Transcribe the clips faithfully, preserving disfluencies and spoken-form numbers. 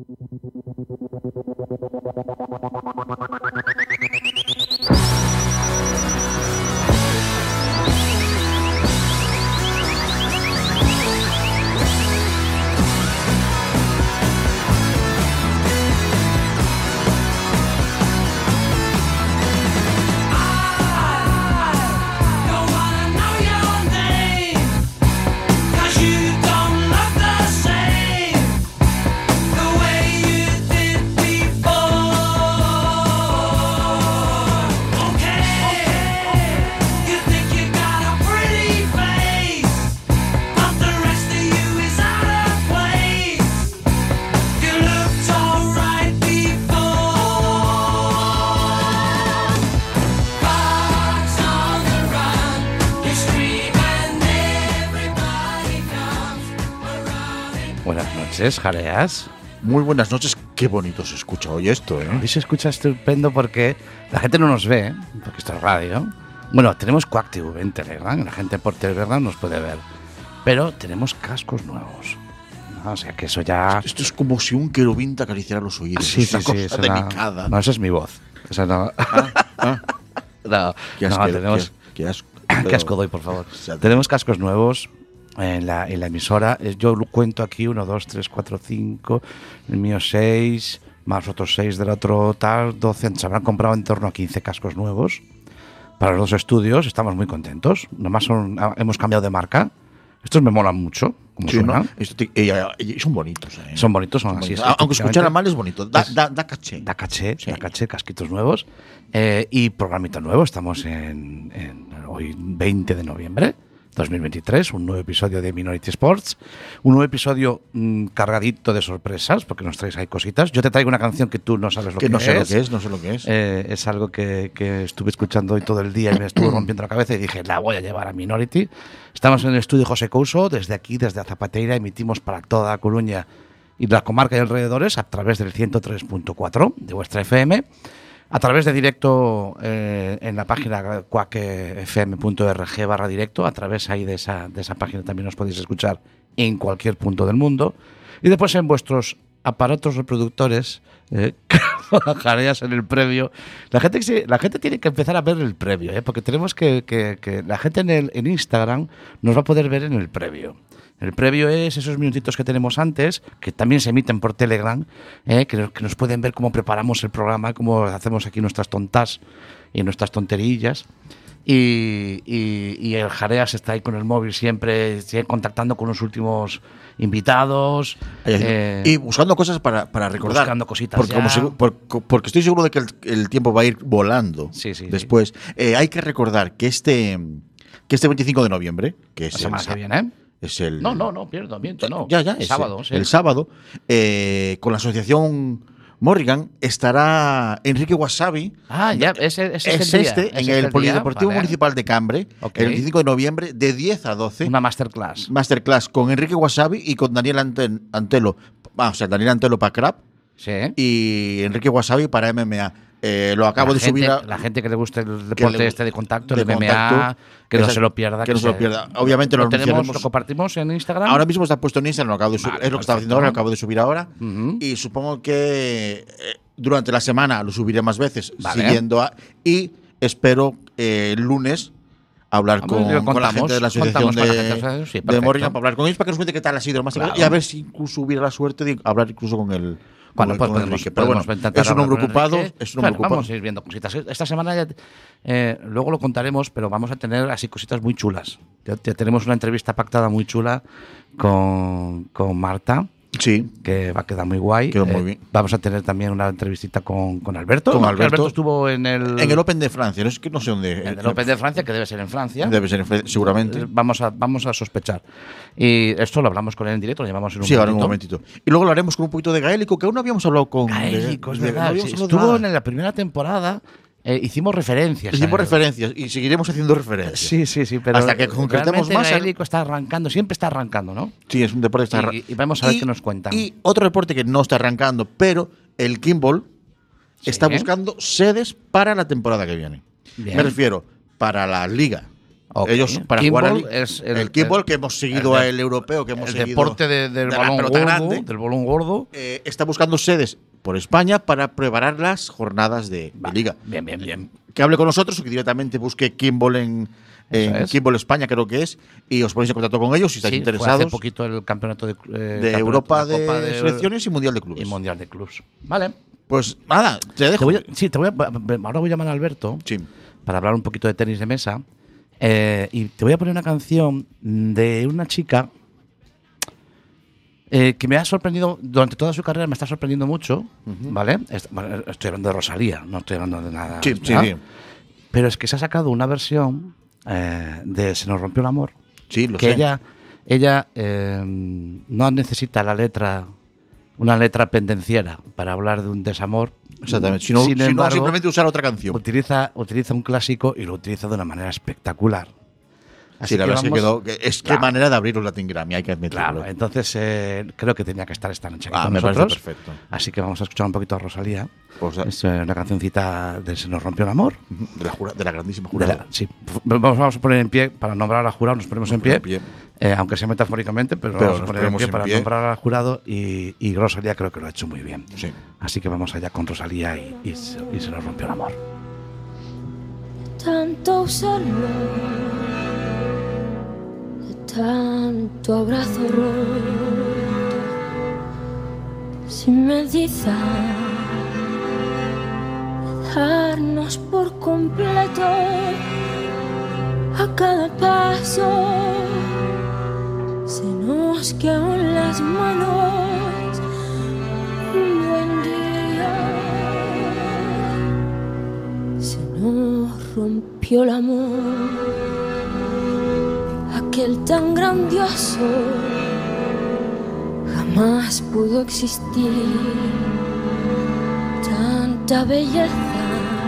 Jareas. Muy buenas noches, qué bonito se escucha hoy esto, ¿eh? Hoy se escucha estupendo porque la gente no nos ve, porque esto es radio. Bueno, tenemos Quack T V en Telegram, la gente por Telegram nos puede ver, pero tenemos cascos nuevos. ¿No? O sea que eso ya... Esto es como si un querubín te acariciara los oídos. Sí, esa sí, cosa sí, esa delicada. No, no, esa es mi voz. Esa no... Ah, ah. no, qué asco, no, tenemos... Qué, qué asco, qué asco doy, por favor. Tenemos cascos nuevos en la, en la emisora. Yo cuento aquí uno, dos, tres, cuatro, cinco, el mío seis, más otros seis del otro tal, doce. Se habrán comprado en torno a quince cascos nuevos para los dos estudios. Estamos muy contentos. Nomás son, hemos cambiado de marca. Estos me molan mucho. Como sí, suena. ¿no? Esto, y, y, y son bonitos. ¿eh? Son bonitos, son, son así. Bonitos. Aunque escuchara mal es bonito. Da, da, da caché. Da caché, sí. da caché, casquitos nuevos. Eh, y programita nuevo. Estamos en, en hoy veinte de noviembre. dos mil veintitrés, un nuevo episodio de Minority Sports, un nuevo episodio mmm, cargadito de sorpresas, porque nos traéis ahí cositas. Yo te traigo una canción que tú no sabes lo que, que no es. sé lo que es, no sé lo que es. Eh, es algo que, que estuve escuchando hoy todo el día y me estuvo rompiendo la cabeza y dije, la voy a llevar a Minority. Estamos en el estudio José Couso, desde aquí, desde Azapateira, emitimos para toda Coruña y la comarca y alrededores a través del ciento tres punto cuatro de vuestra F M. A través de directo eh, en la página quack f m punto org barra directo, a través ahí de esa, de esa página también os podéis escuchar en cualquier punto del mundo. Y después en vuestros aparatos reproductores, eh, jareas en el previo. La gente, la gente tiene que empezar a ver el previo, eh, porque tenemos que, que, que la gente en, el, en Instagram nos va a poder ver en el previo. El previo es esos minutitos que tenemos antes, que también se emiten por Telegram, eh, que, que nos pueden ver cómo preparamos el programa, cómo hacemos aquí nuestras tontas y nuestras tonterillas. Y, y, y el Jareas está ahí con el móvil siempre, sigue contactando con los últimos invitados. Eh, y buscando cosas para, para recordar. Buscando cositas porque, como se, por, porque estoy seguro de que el, el tiempo va a ir volando sí, sí, después. Sí. Eh, hay que recordar que este, que este veinticinco de noviembre, que es la semana que viene, ¿eh? Es el, no, no, no, pierdo, miento, no. Ya, ya, el sábado. El, sí. el sábado, eh, con la asociación Morrigan, estará Enrique Wasabi. Ah, ya, ese, ese es, es el este, día, en ese el es el Polideportivo día, vale. Municipal de Cambre, okay. El veinticinco de noviembre, de diez a doce. Una masterclass. Masterclass con Enrique Wasabi y con Daniel Anten, Antelo. Ah, o sea, Daniel Antelo para Crap. Sí. Y Enrique Wasabi para M M A. Eh, lo acabo la de gente, subir a, la gente que le guste el deporte le, este de contacto, de el M M A, contacto, que no esa, se lo pierda. Que, que no se lo pierda. Obviamente lo, lo tenemos, lo compartimos en Instagram. Ahora mismo está puesto en Instagram, lo acabo de subir. Vale, es lo que estaba haciendo ahora, lo acabo de subir ahora. Uh-huh. Y supongo que eh, durante la semana lo subiré más veces, vale. siguiendo a, y espero eh, el lunes hablar con, contamos, con la gente de la asociación de, gente, sí, de Morrigan, para hablar con ellos, para que nos cuente qué tal ha sido más claro. Y a ver si incluso hubiera la suerte de hablar incluso con el Bueno, con, pues con podemos, Enrique. Pero bueno, intentar es un hombre ocupado. Enrique. Es un hombre bueno, ocupado. Vamos a ir viendo cositas. Esta semana ya, eh, luego lo contaremos, pero vamos a tener así cositas muy chulas. Ya, ya tenemos una entrevista pactada muy chula con, con Marta. Sí. Que va a quedar muy guay. Quedó muy eh, bien. Vamos a tener también una entrevistita con, con Alberto. Con ¿no? Alberto. Alberto estuvo en el... En el Open de Francia. No es que no sé dónde. En el Open de Francia, que debe ser en Francia. Debe ser en Francia, seguramente. Vamos a, vamos a sospechar. Y esto lo hablamos con él en directo, lo llevamos en un sí, momentito. ahora en un momentito. Y luego lo haremos con un poquito de gaélico, que aún no habíamos hablado con... Gaélico, es de, verdad. de, Sí, no estuvo en la primera temporada... Eh, hicimos referencias. Hicimos referencias y seguiremos haciendo referencias. Sí, sí, sí. Pero hasta que concretemos más. El gaélico está arrancando, siempre está arrancando, ¿no? Sí, es un deporte que está arrancando. Y, y vamos a ver y, qué nos cuentan. Y otro deporte que no está arrancando, pero el Kimball sí. está buscando sedes para la temporada que viene. Bien. Me refiero para la liga Okay. Ellos para Kimball jugar al, es el, el kickball el, que hemos seguido el, el europeo, que hemos el seguido deporte de, del de balón gordo, grande, del balón gordo. Eh, está buscando sedes por España para preparar las jornadas de, de vale. liga. Bien, bien, bien. Que hable con nosotros o que directamente busque Kimball en, en es. Kimball España, creo que es, y os ponéis en contacto con ellos si estáis sí, interesados. Fue hace poquito el campeonato de, eh, de campeonato Europa de, de, Copa de selecciones y Mundial de Clubes. Y Mundial de Clubes. Vale. Pues nada, te dejo. Te voy a, sí, te voy a, ahora voy a llamar a Alberto sí. para hablar un poquito de tenis de mesa. Eh, y te voy a poner una canción de una chica eh, que me ha sorprendido durante toda su carrera, me está sorprendiendo mucho, uh-huh. ¿vale? Estoy hablando de Rosalía, no estoy hablando de nada. Sí, sí, sí. Pero es que se ha sacado una versión eh, de Se nos rompió el amor. Sí, lo que sé. ella, ella eh, no necesita la letra, una letra pendenciera para hablar de un desamor. Exactamente. Sino, Sin sino embargo, simplemente usar otra canción. Utiliza, utiliza un clásico y lo utiliza de una manera espectacular. Así sí, la verdad es que quedó. Que es claro. Qué manera de abrir un Latin Grammy, hay que admitirlo. Claro, entonces eh, creo que tenía que estar esta noche aquí ah, con me nosotros. parece perfecto. Así que vamos a escuchar un poquito a Rosalía. Pues, es eh, una cancioncita de Se nos rompió el amor. De la, jura, de la grandísima jurada. La, sí, vamos, vamos a poner en pie para nombrar a la jurado, nos ponemos nos en pie. En pie. Eh, aunque sea metafóricamente, pero, pero vamos a poner en pie en para pie. nombrar al jurado y, y Rosalía creo que lo ha hecho muy bien. Sí. Así que vamos allá con Rosalía y, y, se, y se nos rompió el amor. Tanto usarlo, de tanto abrazo roto, sin medida, darnos por completo a cada paso. Se nos quedó en las manos un buen día. Se nos rompió el amor, aquel tan grandioso jamás pudo existir. Tanta belleza,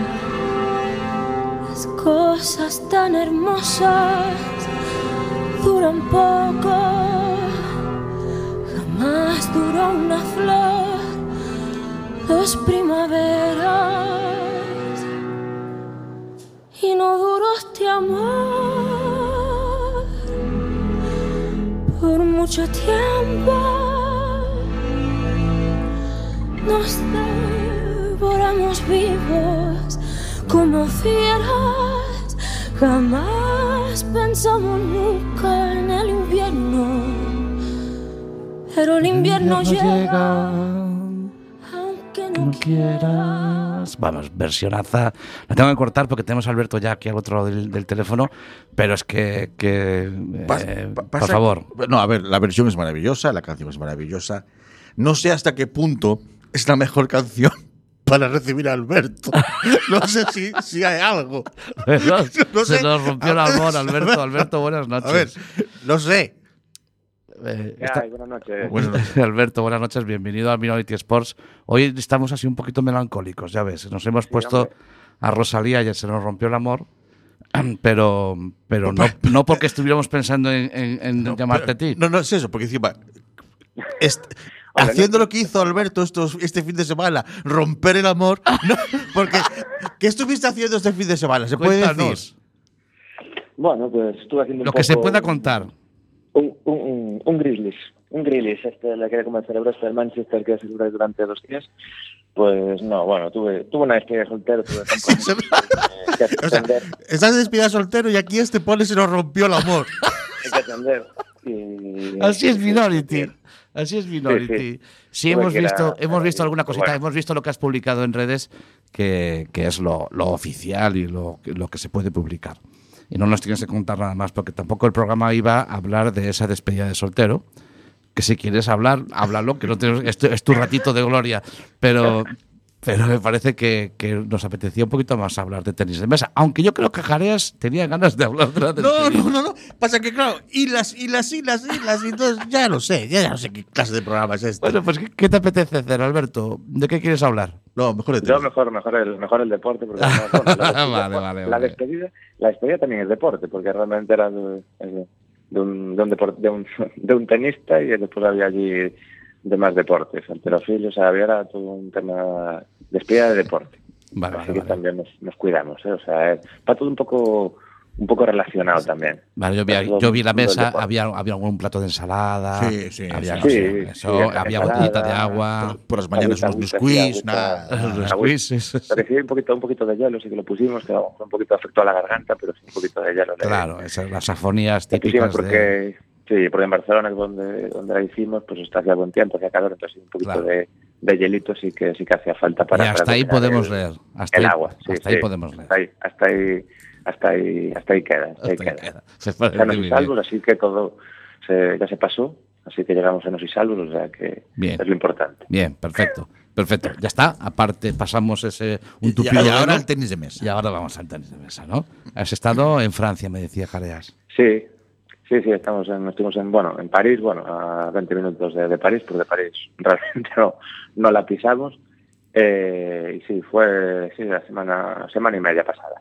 las cosas tan hermosas duran poco, jamás duró una flor, dos primaveras, y no duró este amor por mucho tiempo. Nos devoramos vivos como fieras, jamás pensamos nunca en el invierno, pero el invierno, el invierno llega, llega, aunque no, no quieras. Vamos, versionaza. La tengo que cortar porque tenemos a Alberto ya aquí al otro lado del, del teléfono, pero es que, que Pas, eh, pasa, por favor. No, a ver, la versión es maravillosa, la canción es maravillosa. No sé hasta qué punto es la mejor canción para recibir a Alberto. No sé si, si hay algo. No, no sé. Se nos rompió el amor, Alberto. Alberto, buenas noches. A ver, no sé. Eh, está... Ay, buenas noches. Buenas noches. Alberto, buenas noches. Bienvenido a Minority Sports. Hoy estamos así un poquito melancólicos, ya ves. Nos hemos sí, puesto hombre. a Rosalía y se nos rompió el amor. Pero, pero no, no porque estuviéramos pensando en, en, en no, llamarte a ti. No, no es eso, porque encima... Est Haciendo lo que hizo Alberto estos, este fin de semana, romper el amor. No, porque, ¿qué estuviste haciendo este fin de semana? ¿Se puede Cuéntanos. decir? Bueno, pues estuve haciendo lo un que poco, se pueda contar. Un, un, un, un Grizzlies. Un Grizzlies. Este, la que era como el cerebro del Manchester que celebrar durante dos días. Pues no, bueno, tuve, tuve una despedida soltero. Tuve que, que o sea, estás de despedida soltero y aquí este pone se nos rompió el amor. Hay que atender. Y, Así es Minority. Así es Minority. Sí, sí. sí hemos visto, hemos visto alguna cosita, bueno. hemos visto lo que has publicado en redes, que, que es lo, lo oficial y lo, lo que se puede publicar. Y no nos tienes que contar nada más, porque tampoco el programa iba a hablar de esa despedida de soltero. Que si quieres hablar, háblalo, que no te, es, tu, es tu ratito de gloria. Pero, pero me parece que, que nos apetecía un poquito más hablar de tenis de mesa. Aunque yo creo que Jareas tenía ganas de hablar de la No, no, no, no. Pasa que, claro, hilas, hilas, hilas, hilas. Y entonces ya lo sé, ya no sé qué clase de programa es este. Bueno, pues, ¿qué, qué te apetece hacer, Alberto? ¿De qué quieres hablar? No, mejor de Yo mejor, mejor, el, mejor el deporte. Porque, no, bueno, la, despedida, vale, vale, la, vale. Despedida, la despedida también es deporte, porque realmente era de, de, un, de, un, deport, de, un, de un tenista y después había allí de más deportes, alterofilia, o sea, había todo un tema despedida de deporte. Vale, Así vale, que vale. también nos, nos cuidamos, ¿eh? O sea, es, va todo un poco un poco relacionado también. Vale, yo vi, yo vi la mesa, había, había algún plato de ensalada, Sí, sí, había, sí, no sí, sé, sí, eso, sí, había ensalada, botellita de agua, Por, por las mañanas agüita, unos agüita, biscuits, sí, nada. agüita. nada. los agüita. quizzes. Pero sí, un poquito, un poquito de hielo, sí que lo pusimos, que fue un poquito afectó a la garganta, pero sí un poquito de hielo. Claro, esas las afonías Lo pusimos típicas de... porque, sí, porque en Barcelona, que es donde, donde la hicimos, pues está hacía buen tiempo, hacía calor, entonces un poquito Claro. de, de hielito sí que sí que hacía falta para Y hasta para ahí cocinar podemos el, leer, hasta el ahí, agua. Sí, hasta sí, ahí podemos leer. Hasta ahí, hasta ahí, hasta ahí, hasta ahí queda. Hasta ahí Hasta ahí queda. queda. Se parece Sanos muy y bien. salvos, así que todo se, ya se pasó, así que llegamos sanos y salvos, o sea que Bien. es lo importante. Bien, perfecto. Perfecto, ya está. Aparte pasamos ese un Y, tupido y velo, ahora al tenis de mesa. y ahora vamos al tenis de mesa, ¿no? Has estado en Francia, me decía Jareas. Sí, sí, sí, estamos en, estuvimos en, bueno, en París, bueno, a veinte minutos de, de París, porque de París realmente no, no la pisamos. Eh, y sí, fue sí, la semana, semana y media pasada.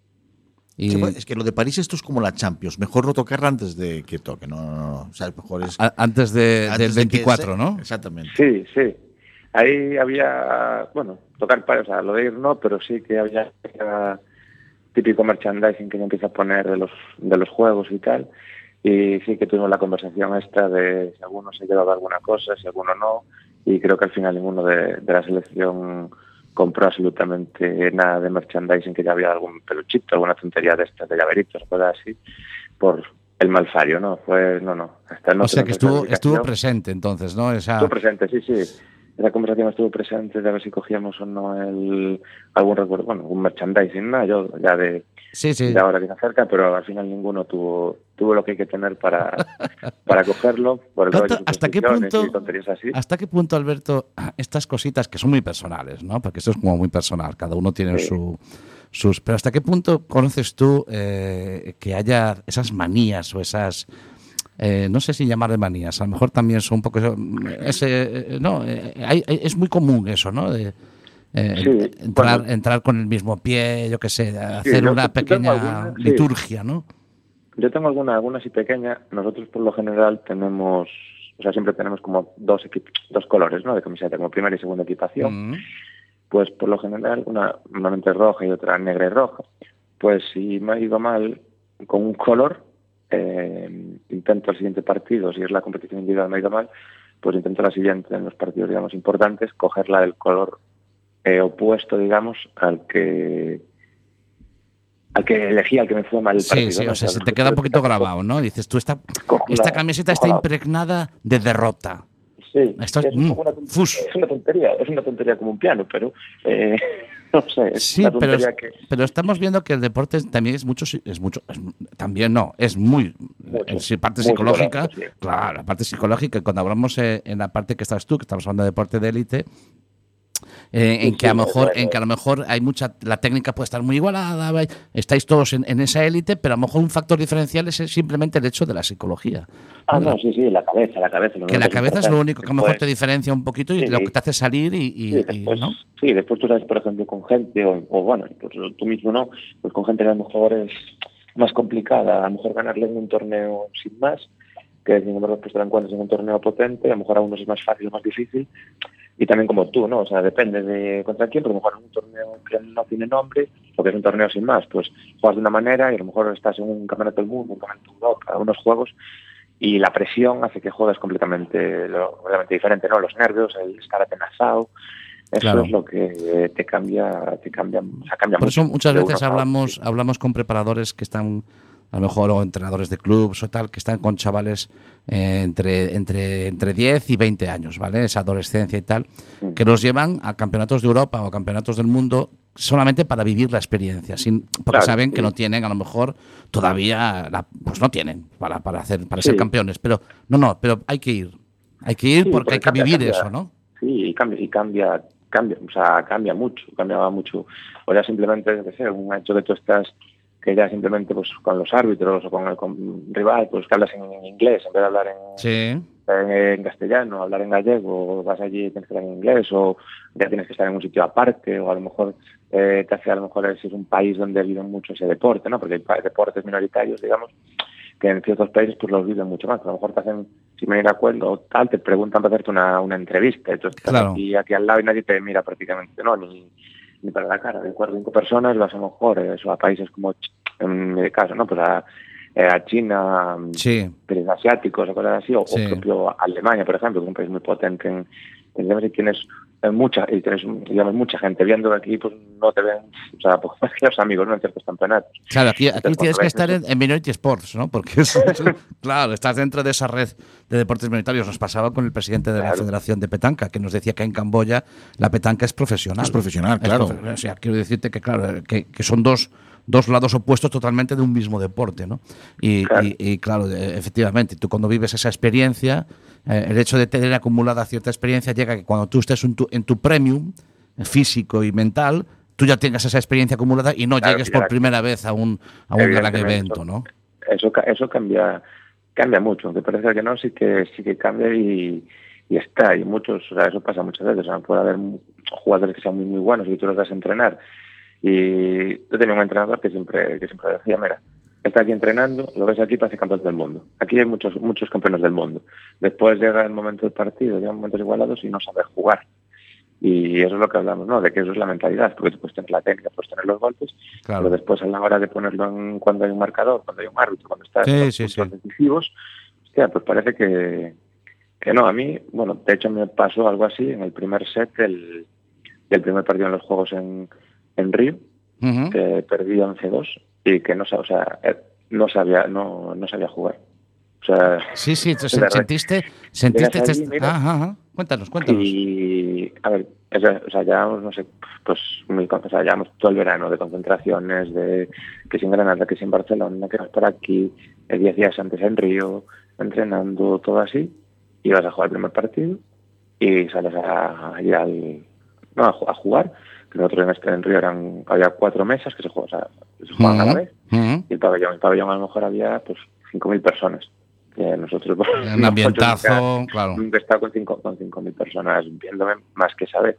Y Sí, pues, es que lo de París esto es como la Champions. Mejor no tocarla antes de que toque. No, no, no. O sea, mejor es a- antes, de, antes del de que veinticuatro, se- ¿no? Exactamente. Sí, sí. Ahí había, bueno, tocar para, o sea, lo de ir no, pero sí que había era típico merchandising que se empieza a poner de los, de los juegos y tal. Y sí que tuvimos la conversación esta de si alguno se llevaba alguna cosa, si alguno no. Y creo que al final ninguno de, de la selección compró absolutamente nada de merchandising, que ya había algún peluchito, alguna tontería de estas, de llaveritos, cosas así, por el malfario, ¿no? Fue, no, no. Hasta no O sea que tenemos estuvo, estuvo clasificación. presente entonces, ¿no? Esa, Estuvo presente, sí, sí. Esa conversación estuvo presente de a ver si cogíamos o no el, algún recuerdo, bueno, un merchandising, ¿no? Yo ya de, sí, sí. de ahora que se acerca, pero al final ninguno tuvo tuvo lo que hay que tener para, para cogerlo. Por el ¿Cuánto- rollo de ¿Hasta qué supersticiones punto, y tonterías así. hasta qué punto, Alberto, estas cositas que son muy personales, ¿no? Porque esto es como muy personal, cada uno tiene Sí. su, sus... Pero ¿hasta qué punto conoces tú eh, que haya esas manías o esas... Eh, no sé si llamarle manías, a lo mejor también son un poco... Ese, eh, no, eh, hay- hay- es muy común eso, ¿no? De, eh, Sí, entrar, bueno. entrar con el mismo pie, yo qué sé, hacer yo- una yo tengo pequeña alguna, sí. liturgia, ¿no? Yo tengo alguna, alguna así pequeña. Nosotros por lo general tenemos, o sea, siempre tenemos como dos equip- dos colores, ¿no? De camiseta, como primera y segunda equipación. Mm. Pues por lo general, una normalmente roja y otra negra y roja. Pues si me ha ido mal con un color, eh, intento el siguiente partido, si es la competición individual me ha ido mal, pues intento la siguiente en los partidos, digamos, importantes, cogerla del color eh, opuesto, digamos, al que al que elegí, al que me fue mal el Sí, partido. sí, ¿no? o sea, O sea, se te queda un poquito cojo- grabado, ¿no? Dices, tú, esta, cojo esta la- camiseta cojo está la- impregnada de derrota. Sí, Esto es- es, un mm, poco una, ton- fus. es una tontería, es una tontería como un piano, pero eh, no sé, es Sí, una pero, tontería que pero estamos viendo que el deporte también es mucho, es mucho, es- también no, es muy, Mucho, en sí, parte muy psicológica, psicológico, sí. claro, la parte psicológica, cuando hablamos eh, en la parte que estás tú, que estamos hablando de deporte de élite, eh, en Sí, que a lo sí, mejor, es en que a lo mejor hay mucha, la técnica puede estar muy igualada, vai- estáis todos en, en esa élite, pero a lo mejor un factor diferencial es simplemente el hecho de la psicología. Ah, ¿no? no, sí, sí, la cabeza, la cabeza. Que la cabeza es lo único que a lo mejor te Después- diferencia un poquito y Sí, lo que te hace salir y, y- Sí, y, después, ¿no? sí, después tú sabes, por ejemplo, con gente, o, o bueno, pues tú mismo no, pues con gente que a lo mejor es más complicada, a lo mejor ganarle en un torneo sin más, que sin embargo pues te la encuentras en un torneo potente, a lo mejor a unos es más fácil o más difícil, y también como tú, ¿no? O sea, depende de contra quién, pero a lo mejor en un torneo que no tiene nombre, porque es un torneo sin más, pues juegas de una manera y a lo mejor estás en un campeonato del mundo, un campeonato de Europa, unos juegos, y la presión hace que juegues completamente, lo, completamente diferente, ¿no? Los nervios, el estar atenazado, eso Claro. es lo que te cambia, te cambia, o sea, cambia Por mucho. eso muchas de veces uno a hablamos, otro. hablamos con preparadores que están, a lo mejor, o entrenadores de clubs o tal, que están con chavales eh, entre, entre, entre diez y veinte años, ¿vale? Esa adolescencia y tal, Mm. que los llevan a campeonatos de Europa o a campeonatos del mundo solamente para vivir la experiencia, sin, porque Claro, saben sí. que no tienen, a lo mejor, todavía, la- pues no tienen para, para, hacer, para Sí. ser campeones. Pero no, no, pero hay que ir. Hay que ir Sí, porque hay que cambia, vivir cambia. eso, ¿no? Sí, y cambia, y cambia, cambia, o sea, cambia mucho, cambiaba mucho. O ya simplemente, yo qué sé, un hecho que tú estás, que ya simplemente pues con los árbitros o con el con rival, pues que hablas en inglés en vez de hablar en, Sí. en, en castellano, hablar en gallego, o vas allí y tienes que hablar en inglés, o ya tienes que estar en un sitio aparte, o a lo mejor eh, te hace a lo mejor si es un país donde viven mucho ese deporte, ¿no? Porque hay pa- deportes minoritarios, digamos, que en ciertos países pues los viven mucho más. A lo mejor te hacen, si me de acuerdo o tal, te preguntan para hacerte una, una entrevista, entonces estás Claro. aquí, aquí al lado y nadie te mira prácticamente, ¿no? Ni, ni para la cara. De cuatro o cinco personas vas a lo mejor eso, a países como Ch- en mi caso, ¿no? Pues a, a China, sí. países asiáticos o cosas así, o, Sí. o propio Alemania, por ejemplo, que es un país muy potente en, en digamos, y tienes mucha, y tienes, digamos, mucha gente viendo aquí, pues no te ven, o sea, pues los amigos, ¿no? En ciertos campeonatos. Claro, aquí, aquí Entonces, tienes cuando que ves estar eso- en, en Minority Sports, ¿no? Porque, es, es- claro, estás dentro de esa red de deportes minoritarios. Nos pasaba con el presidente de la Claro. Federación de Petanca, que nos decía que en Camboya la petanca es profesional. Es profesional, Es claro. profe- o sea, quiero decirte que, claro, que, que son dos, dos lados opuestos totalmente de un mismo deporte, ¿no? Y, Claro. y- y, claro, eh, efectivamente, tú cuando vives esa experiencia, eh, el hecho de tener acumulada cierta experiencia llega a que cuando tú estés en tu, en tu premium eh, físico y mental, tú ya tengas esa experiencia acumulada y no Claro, llegues que ya por la- primera vez a un, a un gran Evidentemente, evento, eso- ¿no? Eso, ca- eso cambia cambia mucho, aunque parece que no, sí que sí que cambia y, y está, y muchos, o sea, eso pasa muchas veces, o sea, puede haber mu- jugadores que sean muy muy buenos y tú los das a entrenar, y yo tenía un entrenador que siempre que siempre decía, mira, está aquí entrenando, lo ves aquí, parece campeón del mundo, aquí hay muchos muchos campeones del mundo, después llega el momento del partido, llegan momentos igualados y no sabes jugar. Y eso es lo que hablamos, ¿no? De que eso es la mentalidad, porque tú puedes tener la técnica, puedes tener los golpes, Claro. pero después a la hora de ponerlo en cuando hay un marcador, cuando hay un árbitro, cuando estás Sí, en los sí, puntos sí. decisivos, hostia, pues parece que, que no. A mí, bueno, de hecho me pasó algo así en el primer set del, del primer partido en los Juegos en, en Río, Ujú. que perdí once dos y que no, sa- o sea, eh, no sabía, no, no sabía jugar. O sea, Sí, sí, te- de verdad. sentiste, sentiste, Llegas allí, te- mira. ajá, ajá. Cuéntanos, cuéntanos. Y, a ver, o sea, o sea, llevamos, no sé, pues, muy, o sea, llevamos todo el verano de concentraciones, de que si en Granada, que si en Barcelona, que vas por aquí, el diez días antes en Río, entrenando, todo así, y vas a jugar el primer partido y sales a, a ir al, no, a, ju- a jugar, que nosotros en este en Río eran, había cuatro mesas que se jugaban, o sea, se jugaban a la Ujú, vez, ujú. y el pabellón, el pabellón a lo mejor había, pues, cinco mil personas. Que nosotros, Un ambientazo, claro. Nunca he estado con cinco con cinco mil personas viéndome más que saber.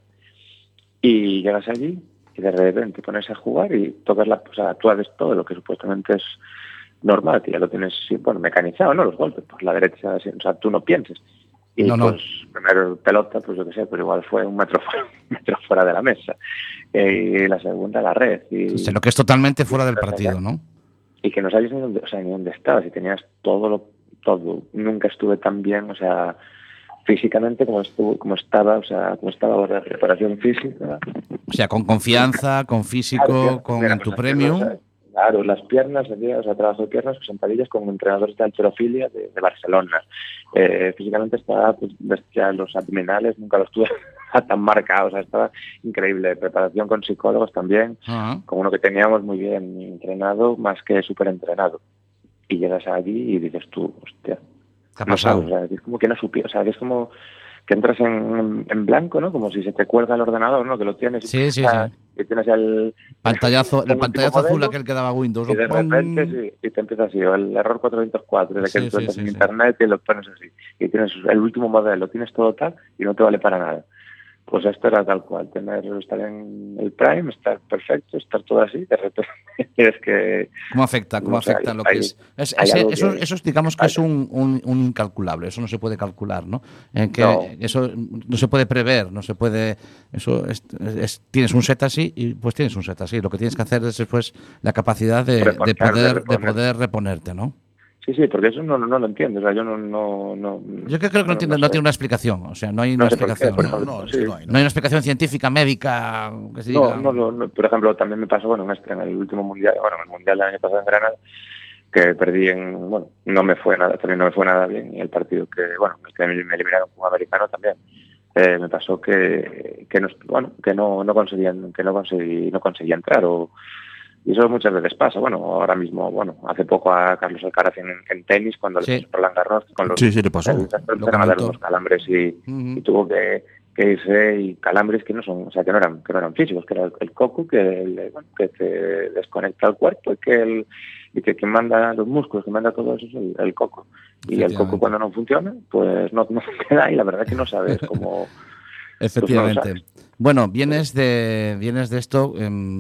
Y llegas allí y de repente te pones a jugar y tocas la, o sea, tú haces todo lo que supuestamente es normal, que ya lo tienes, sí, bueno, mecanizado, ¿no? Los golpes, por la derecha, sí, o sea, tú no pienses. Y No, no. pues, primero pelota, pues yo qué sé, pues igual fue un metro fuera, un metro fuera de la mesa. Eh, y la segunda, la red. Y, O sea, lo que es totalmente fuera del partido, ¿no? y que no sabías ni dónde, o sea, ni dónde estabas, y tenías todo lo, todo. Nunca estuve tan bien, o sea, físicamente como estuvo, como estaba, o sea, como estaba ahora, preparación física. O sea, con confianza, con físico, Claro, con mira, en pues tu las premium. piernas, ¿sabes? Claro, las piernas, había, o sea, trabajo de piernas, pues sentadillas con entrenadores de halterofilia de, de Barcelona. Eh, físicamente estaba, pues, bestia, los abdominales, nunca los tuve tan marcados, o sea, estaba increíble. Preparación con psicólogos también, Ajá. con uno que teníamos muy bien entrenado, más que súper entrenado. Y llegas allí y dices tú, hostia, ¿Qué ha no pasado? sabes, o sea, es como que no supí, o sea, que es como que entras en, en blanco, ¿no? Como si se te cuelga el ordenador, ¿no? Que lo tienes y, Sí, sí, ah, sí. y tienes el Pantallazo, el el último pantallazo azul modelo, aquel que daba Windows. y de ¡Pum! repente sí, y te empieza así, o el error cuatrocientos cuatro, de que Sí, tú sí, entras sí, en sí. internet y lo pones así, y tienes el último modelo, tienes todo tal y no te vale para nada. Pues esto era tal cual, tener, estar en el prime, estar perfecto, estar todo así, de repente tienes que... ¿Cómo afecta? ¿Cómo No sé, afecta hay- lo que hay- es? es, hay es- algo eso, que- eso es, digamos que hay- es un, un- un incalculable, eso no se puede calcular, ¿no? En que No. eso no se puede prever, no se puede. Eso es, es- tienes un set así y pues tienes un set así. Lo que tienes que hacer es después la capacidad de, Repon- de claro, de poder, de reponer. poder reponerte, ¿no? Sí, sí, porque eso no, no, no lo entiendo, o sea, yo no... no, no Yo creo que no, bueno, tiene, no sé. tiene una explicación, o sea, no hay No una sé por qué, explicación. por ¿no? ejemplo, No, es sí. que no hay. No hay una explicación científica, médica, que se No, diga. no, no, no, por ejemplo, también me pasó, bueno, en, este, en el último mundial, bueno, en el mundial del año pasado en Granada, que perdí en, bueno, no me fue nada, también no me fue nada bien, y el partido que, bueno, el que me eliminaron como americano también, eh, me pasó que, que no, bueno, que no, no conseguían, que no conseguí, no conseguía entrar, o, y eso muchas veces pasa, bueno, ahora mismo, bueno, hace poco a Carlos Alcaraz en, en tenis, cuando Sí. le pasó por Roland Garros, con los, Sí, sí, le pasó. el- Lo empezaron a dar comentó. unos calambres y, Ujú. y tuvo que, que irse, y calambres que no son, o sea, que no eran, que no eran físicos, que era el, el coco que, le- bueno, que te desconecta el cuerpo y que el, y que quien manda los músculos, que manda todo eso es el, el coco. Y el Efectivamente. coco cuando no funciona, pues no, no queda, y la verdad que no sabes cómo... Efectivamente. Pues no lo Bueno, vienes de vienes de esto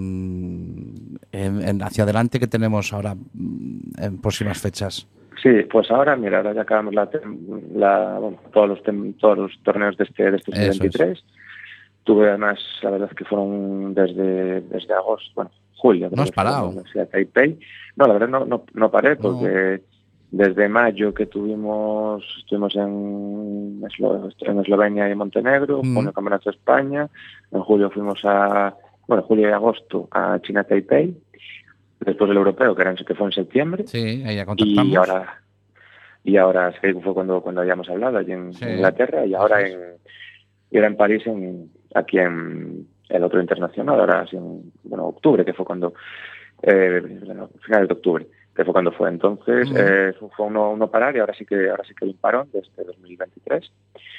en, en- en hacia adelante que tenemos ahora mm, en próximas fechas. Sí, pues ahora, mira, ahora ya acabamos la, tem- la bueno, todos los tem- todos los torneos de este de este Eso es. veintitrés. Tuve además, la verdad es que fueron desde desde agosto, bueno, julio. No has parado. En Taipei. No, la verdad no, no, no paré porque no. Desde mayo que tuvimos, estuvimos en, Eslo, en Eslovenia y Montenegro, mm. con el Campeonato de España. En julio fuimos a, bueno, julio y agosto a China Taipei. Después del europeo, que, era, que fue en septiembre. Sí, ahí ya contactamos. Y ahora, y ahora sí, fue cuando, cuando habíamos hablado allí en, sí. en Inglaterra y ahora en, y ahora en París, en, aquí en el otro internacional, ahora sí en bueno, octubre, que fue cuando, eh, finales de octubre, que fue cuando fue. Entonces, uh-huh. eh, fue uno, uno parar y ahora sí que ahora sí que hay un parón de este dos mil veintitrés.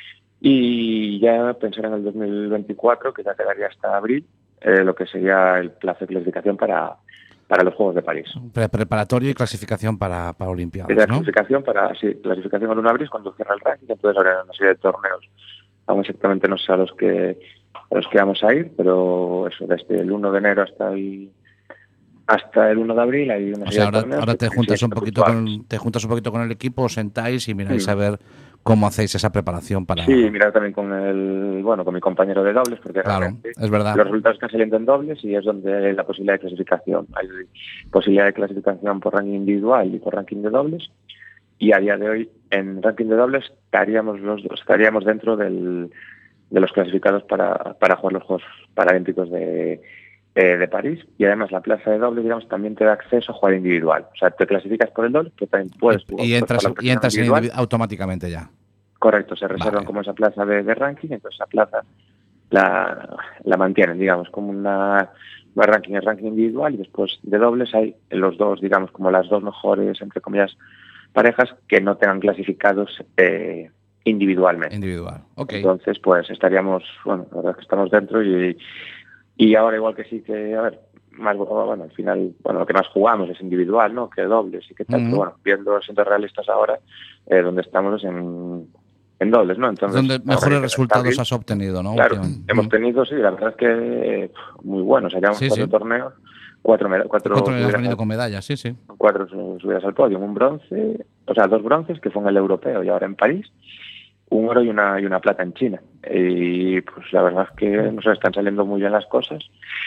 Y ya pensar en el dos mil veinticuatro, que ya quedaría hasta abril, eh, lo que sería el plazo de clasificación para, para los Juegos de París. Pre preparatorio y clasificación para, para Olimpiadas, ¿no? Clasificación para, sí, clasificación el uno de abril cuando cierra el ranking, entonces habrá una serie de torneos. Aún exactamente no sé a los que a los que vamos a ir, pero eso, desde el uno de enero hasta el hasta el uno de abril hay una o serie sea, ahora, de torneos. Ahora te juntas un poquito con, te juntas un poquito con el equipo, os sentáis y miráis sí. a ver cómo hacéis esa preparación para... Sí, mirar también con el bueno con mi compañero de dobles, porque claro, es verdad. Los resultados están saliendo en dobles y es donde hay la posibilidad de clasificación. Hay posibilidad de clasificación por ranking individual y por ranking de dobles. Y a día de hoy, en ranking de dobles, estaríamos los dos, estaríamos dentro del, de los clasificados para, para jugar los Juegos Paralímpicos de, eh, de París. Y además la plaza de dobles, digamos, también te da acceso a jugar individual. O sea, te clasificas por el doble, pero también puedes jugar. Y entras, y entras individual. automáticamente ya. Correcto, se reservan vale. como esa plaza de, de ranking, entonces esa plaza la, la mantienen, digamos, como una... El ranking es ranking individual y después de dobles hay los dos, digamos, como las dos mejores, entre comillas, parejas que no tengan clasificados eh, individualmente. Individual, ok. Entonces, pues estaríamos, bueno, la verdad es que estamos dentro y, y ahora igual que sí que, a ver, más bueno, al final, bueno, lo que más jugamos es individual, ¿no? Que dobles y que tal, uh-huh. pero bueno, viendo, siendo realistas ahora, eh, donde estamos en, en dobles, ¿no? Entonces, donde mejores resultados abril, has obtenido, ¿no? Claro, hemos tenido, sí, la verdad es que eh, muy buenos, hayamos sí, cuatro sí. torneos. Cuatro, med cuatro, cuatro has venido con medallas, sí, sí. Cuatro subidas al podio, un bronce, o sea, dos bronces que fue en el europeo y ahora en París, un oro y una y una plata en China. Y pues la verdad es que nos están saliendo muy bien las cosas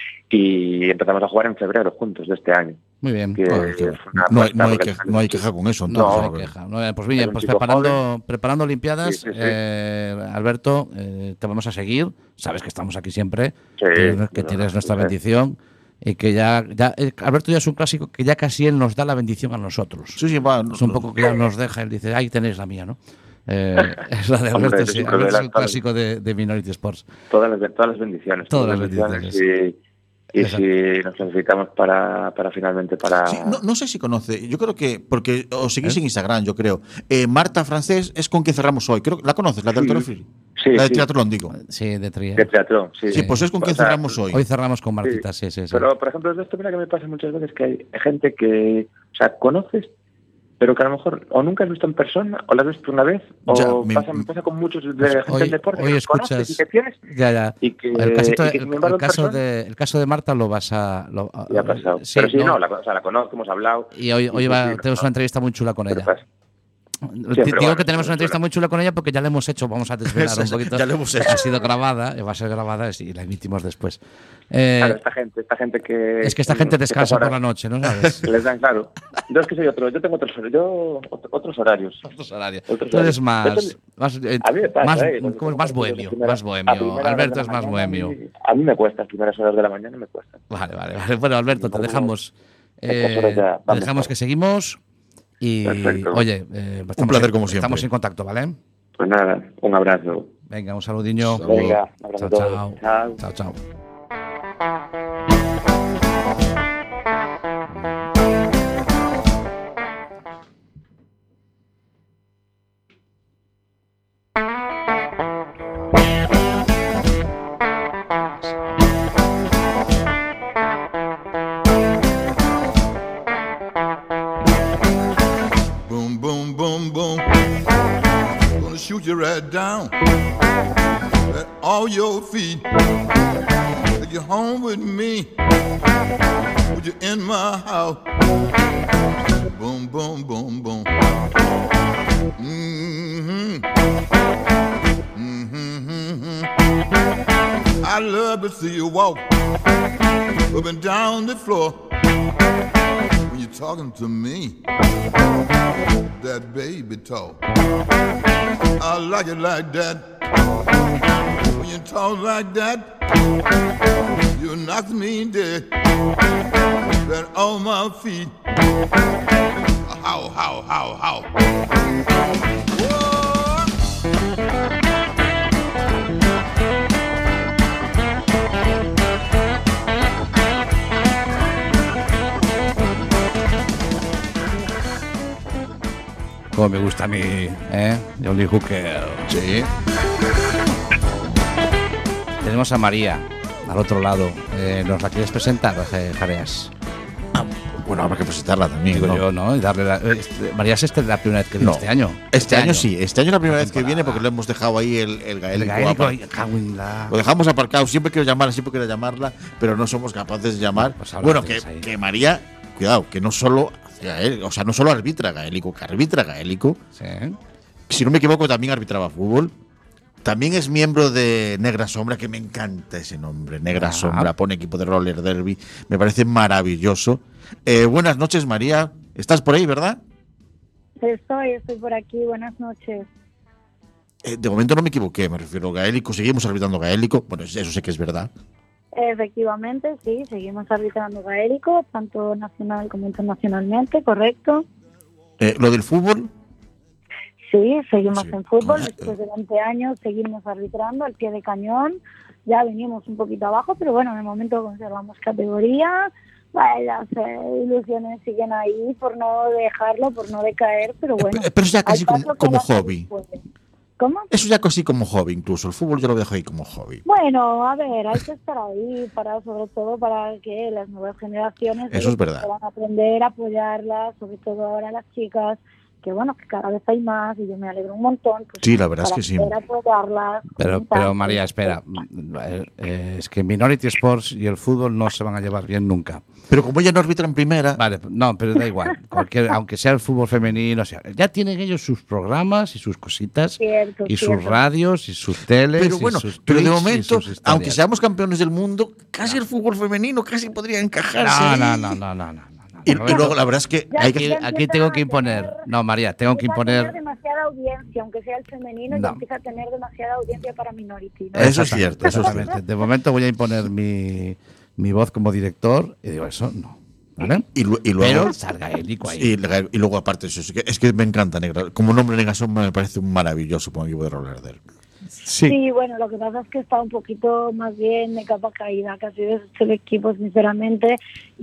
y empezamos a jugar en febrero juntos de este año. Muy bien. Que oh, no, hay, no, hay que, no hay queja con eso. Entonces, no, no hay queja. No, pues bien, pues preparando, preparando Olimpiadas, sí, sí, sí. Eh, Alberto, eh, te vamos a seguir. Sabes que estamos aquí siempre, sí, que, que tienes nuestra sí. bendición. Y que ya, ya eh, Alberto ya es un clásico que ya casi él nos da la bendición a nosotros. Sí, sí, va. Es un poco que ya nos deja, él dice, ahí tenéis la mía, ¿no? Eh, es la de Alberto, Hombre, sí. Alberto es un clásico de, de Minority Sports. Todas las, todas las bendiciones. Todas, todas las bendiciones. bendiciones. Y, y si nos clasificamos para, para finalmente para... Sí, no, no sé si conoce, yo creo que, porque os seguís ¿Eh? en Instagram, yo creo. Eh, Marta Francés es con quien cerramos hoy. Creo, ¿la conoces, la del sí. Sí, la de sí. triatlón, digo. Sí, de triatlón. De triatlón, sí. Sí, pues es con quien o sea, cerramos hoy. Hoy cerramos con Martita, sí, sí, sí. sí. Pero, por ejemplo, esto mira que me pasa muchas veces que hay gente que, o sea, conoces, pero que a lo mejor o nunca has visto en persona, o la has visto una vez, o ya, me, pasa, me pasa con muchos de pues gente hoy, del deporte hoy que escuchas, y que tienes. Ya, ya. Y que, el, casito, y que, el, el, caso de, el caso de Marta lo vas a... Lo, ya ha pasado. Sí, pero sí, no, no la, o sea, la conozco, hemos hablado. Y hoy, hoy va, sí, tenemos no. una entrevista muy chula con ella. Sí, digo bueno, que tenemos una entrevista muy chula con ella porque ya la hemos hecho, vamos a desvelar un poquito. Ya la hemos hecho. Ha sido grabada, va a ser grabada y la emitimos después. Eh, claro, esta gente, esta gente que... Es que esta gente descansa por la noche, ¿no sabes? Les dan, claro. Yo es que soy otro, yo tengo otros, yo, otros horarios. Otros horarios. Otros Tú eres más... más, eh, pasa, más, eh, ¿cómo, más bohemio, primera, más bohemio. Alberto es más bohemio. A mí me cuesta, las primeras horas de la mañana me cuesta. Vale, vale, vale. Bueno, Alberto, te dejamos... Eh, ya, te dejamos que seguimos... Y Perfecto. Oye, eh, un placer como siempre. Estamos en contacto, ¿vale? Pues nada, un abrazo. Venga, un saludinho. Venga, un abrazo. Chao, chao. Chao, chao. Shoot you right down at all your feet. Take you home with me. Put you in my house. Boom, boom, boom, boom. Mm-hmm. Mm-hmm. Mm-hmm. I I love to see you walk up and down the floor when you're talking to me, that baby talk. I like it like that. When you talk like that, you knock me dead. That on my feet. How, how, how, how. Whoa. Como me gusta a mí, ¿eh? Johnny Hooker. Sí. Tenemos a María al otro lado. Eh, ¿Nos la quieres presentar, eh, Jareas? Ah, bueno, habrá que presentarla también, Digo ¿no? yo, ¿no? Y darle la, este, María, ¿es esta la primera vez que viene No. este año? Este, año, sí, este año es la primera La vez que temporada. viene porque lo hemos dejado ahí el, el gaélico. El gaélico, apar- ay, cago en la- Lo dejamos aparcado, siempre quiero llamarla, siempre quiero llamarla, pero no somos capaces de llamar. Pues ahora bueno, lo que, tienes ahí. que María, cuidado, que no solo hace gaélico, o sea, no solo arbitra gaélico, que arbitra gaélico. Sí. Si no me equivoco, también arbitraba fútbol. También es miembro de Negra Sombra, que me encanta ese nombre. Negra Ah. Sombra, pone equipo de roller derby. Me parece maravilloso. Eh, buenas noches, María. ¿Estás por ahí, verdad? Estoy, estoy por aquí. Buenas noches. Eh, de momento no me equivoqué, me refiero a gaélico. Seguimos arbitrando gaélico. Bueno, eso sé que es verdad. Efectivamente, sí, seguimos arbitrando gaélico, tanto nacional como internacionalmente, correcto. Eh, lo del fútbol, Sí, seguimos Sí. en fútbol. Ah, Después de veinte años seguimos arbitrando al pie de cañón. Ya venimos un poquito abajo, pero bueno, en el momento conservamos categoría. Bueno, las eh, ilusiones siguen ahí por no dejarlo, por no decaer, pero bueno. Eh, pero es ya hay casi como, paso que como no se hobby. puede. ¿Cómo? Eso ya casi como hobby, incluso. El fútbol yo lo dejo ahí como hobby. Bueno, a ver, hay que estar ahí para, sobre todo para que las nuevas generaciones Eso es verdad. puedan aprender, apoyarlas, sobre todo ahora las chicas, que bueno, que cada vez hay más y yo me alegro un montón. Pues, Sí, la verdad es para que sí. poder apoyarlas, Pero, comentar, pero María, pues, espera. Eh, eh, es que Minority Sports y el fútbol no se van a llevar bien nunca. Pero como ella no arbitra en primera, Vale, no, pero da igual. Cualquier, aunque sea el fútbol femenino, o sea, ya tienen ellos sus programas y sus cositas, Cierto, y sus cierto. radios y sus teles. pero y bueno, sus pero de Twitch y momento, sus historias. aunque seamos campeones del mundo, casi el fútbol femenino casi podría encajarse. No, ahí. no, no, no, no, no. no. Y, y Roberto, luego la verdad es que Ya, hay que aquí, ya aquí empieza tengo a que imponer. tener- No, María, tengo que Empieza a tener imponer. demasiada audiencia, aunque sea el femenino, No. ya empieza a tener demasiada audiencia para Minority, ¿no? Eso es cierto, eso es Exactamente. cierto. De momento voy a imponer mi, mi voz como director y digo, eso no. ¿Vale? Y, lu- y luego, Pero salga Élico ahí. y, lega- y luego aparte eso, es que, es que me encanta Negra. Como nombre Negra Sombra me parece un maravilloso para un equipo de roller derby. Sí. Sí, bueno, lo que pasa es que está un poquito más bien de capa caída, casi de el equipo, sinceramente.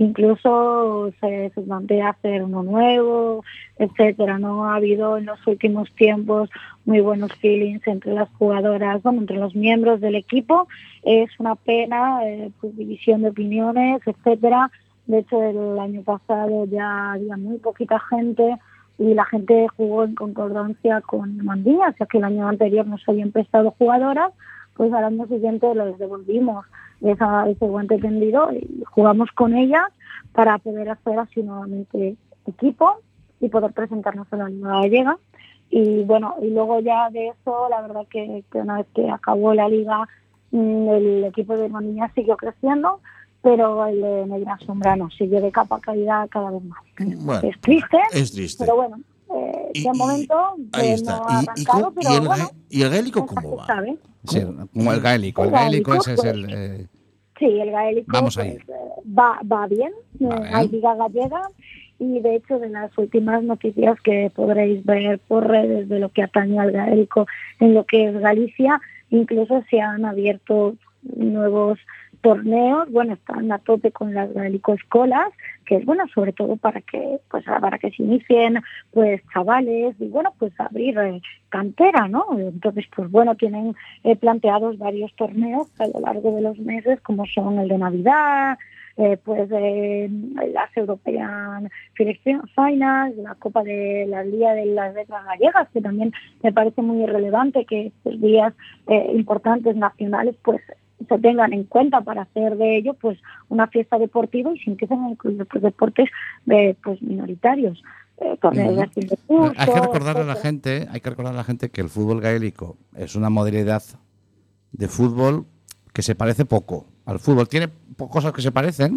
Incluso se, se plantea hacer uno nuevo, etcétera. No ha habido en los últimos tiempos muy buenos feelings entre las jugadoras, bueno, entre los miembros del equipo. Es una pena, eh, pues, división de opiniones, etcétera. De hecho, el año pasado ya había muy poquita gente y la gente jugó en concordancia con Mandía, o sea que el año anterior no se habían prestado jugadoras, pues al año siguiente les devolvimos esa, ese guante tendido y jugamos con ellas para poder hacer así nuevamente equipo y poder presentarnos en la Liga Gallega. Y bueno, y luego ya de eso, la verdad que, que una vez que acabó la Liga, mm, el equipo de Mandía siguió creciendo, pero el de Negra Sombra no, sigue de capa caída cada vez más. Bueno, Es triste, es triste. pero bueno, eh, Y- de y- momento Ahí eh, está. no ha ¿Y, y, arrancado, cómo- y pero el, bueno, ga- ¿Y el gaélico nunca cómo se va? sabe. Sí, como el gaélico. El El gaélico, gaélico, ese es pues, el. eh, Sí, el gaélico Vamos pues, ahí. eh, va, va bien, eh, Vale. hay Liga Gallega y de hecho de las últimas noticias que podréis ver por redes de lo que atañe al gaélico en lo que es Galicia, incluso se han abierto nuevos torneos, bueno, están a tope con las gaélico escolas, que es bueno sobre todo para que pues para que se inicien pues chavales y bueno pues abrir eh, cantera, ¿no? Entonces pues bueno tienen eh, planteados varios torneos a lo largo de los meses como son el de Navidad, eh, pues eh, las European Selection Finals, la Copa de la Liga de las Letras Gallegas, que también me parece muy irrelevante que estos días eh, importantes nacionales pues se tengan en cuenta para hacer de ello pues una fiesta deportiva y se empiezan a incluir pues, deportes eh, pues minoritarios, eh, torneos de fin de curso, hay que recordarle a la etcétera. gente, hay que recordar a la gente que el fútbol gaélico es una modalidad de fútbol que se parece poco al fútbol. Tiene po- cosas que se parecen,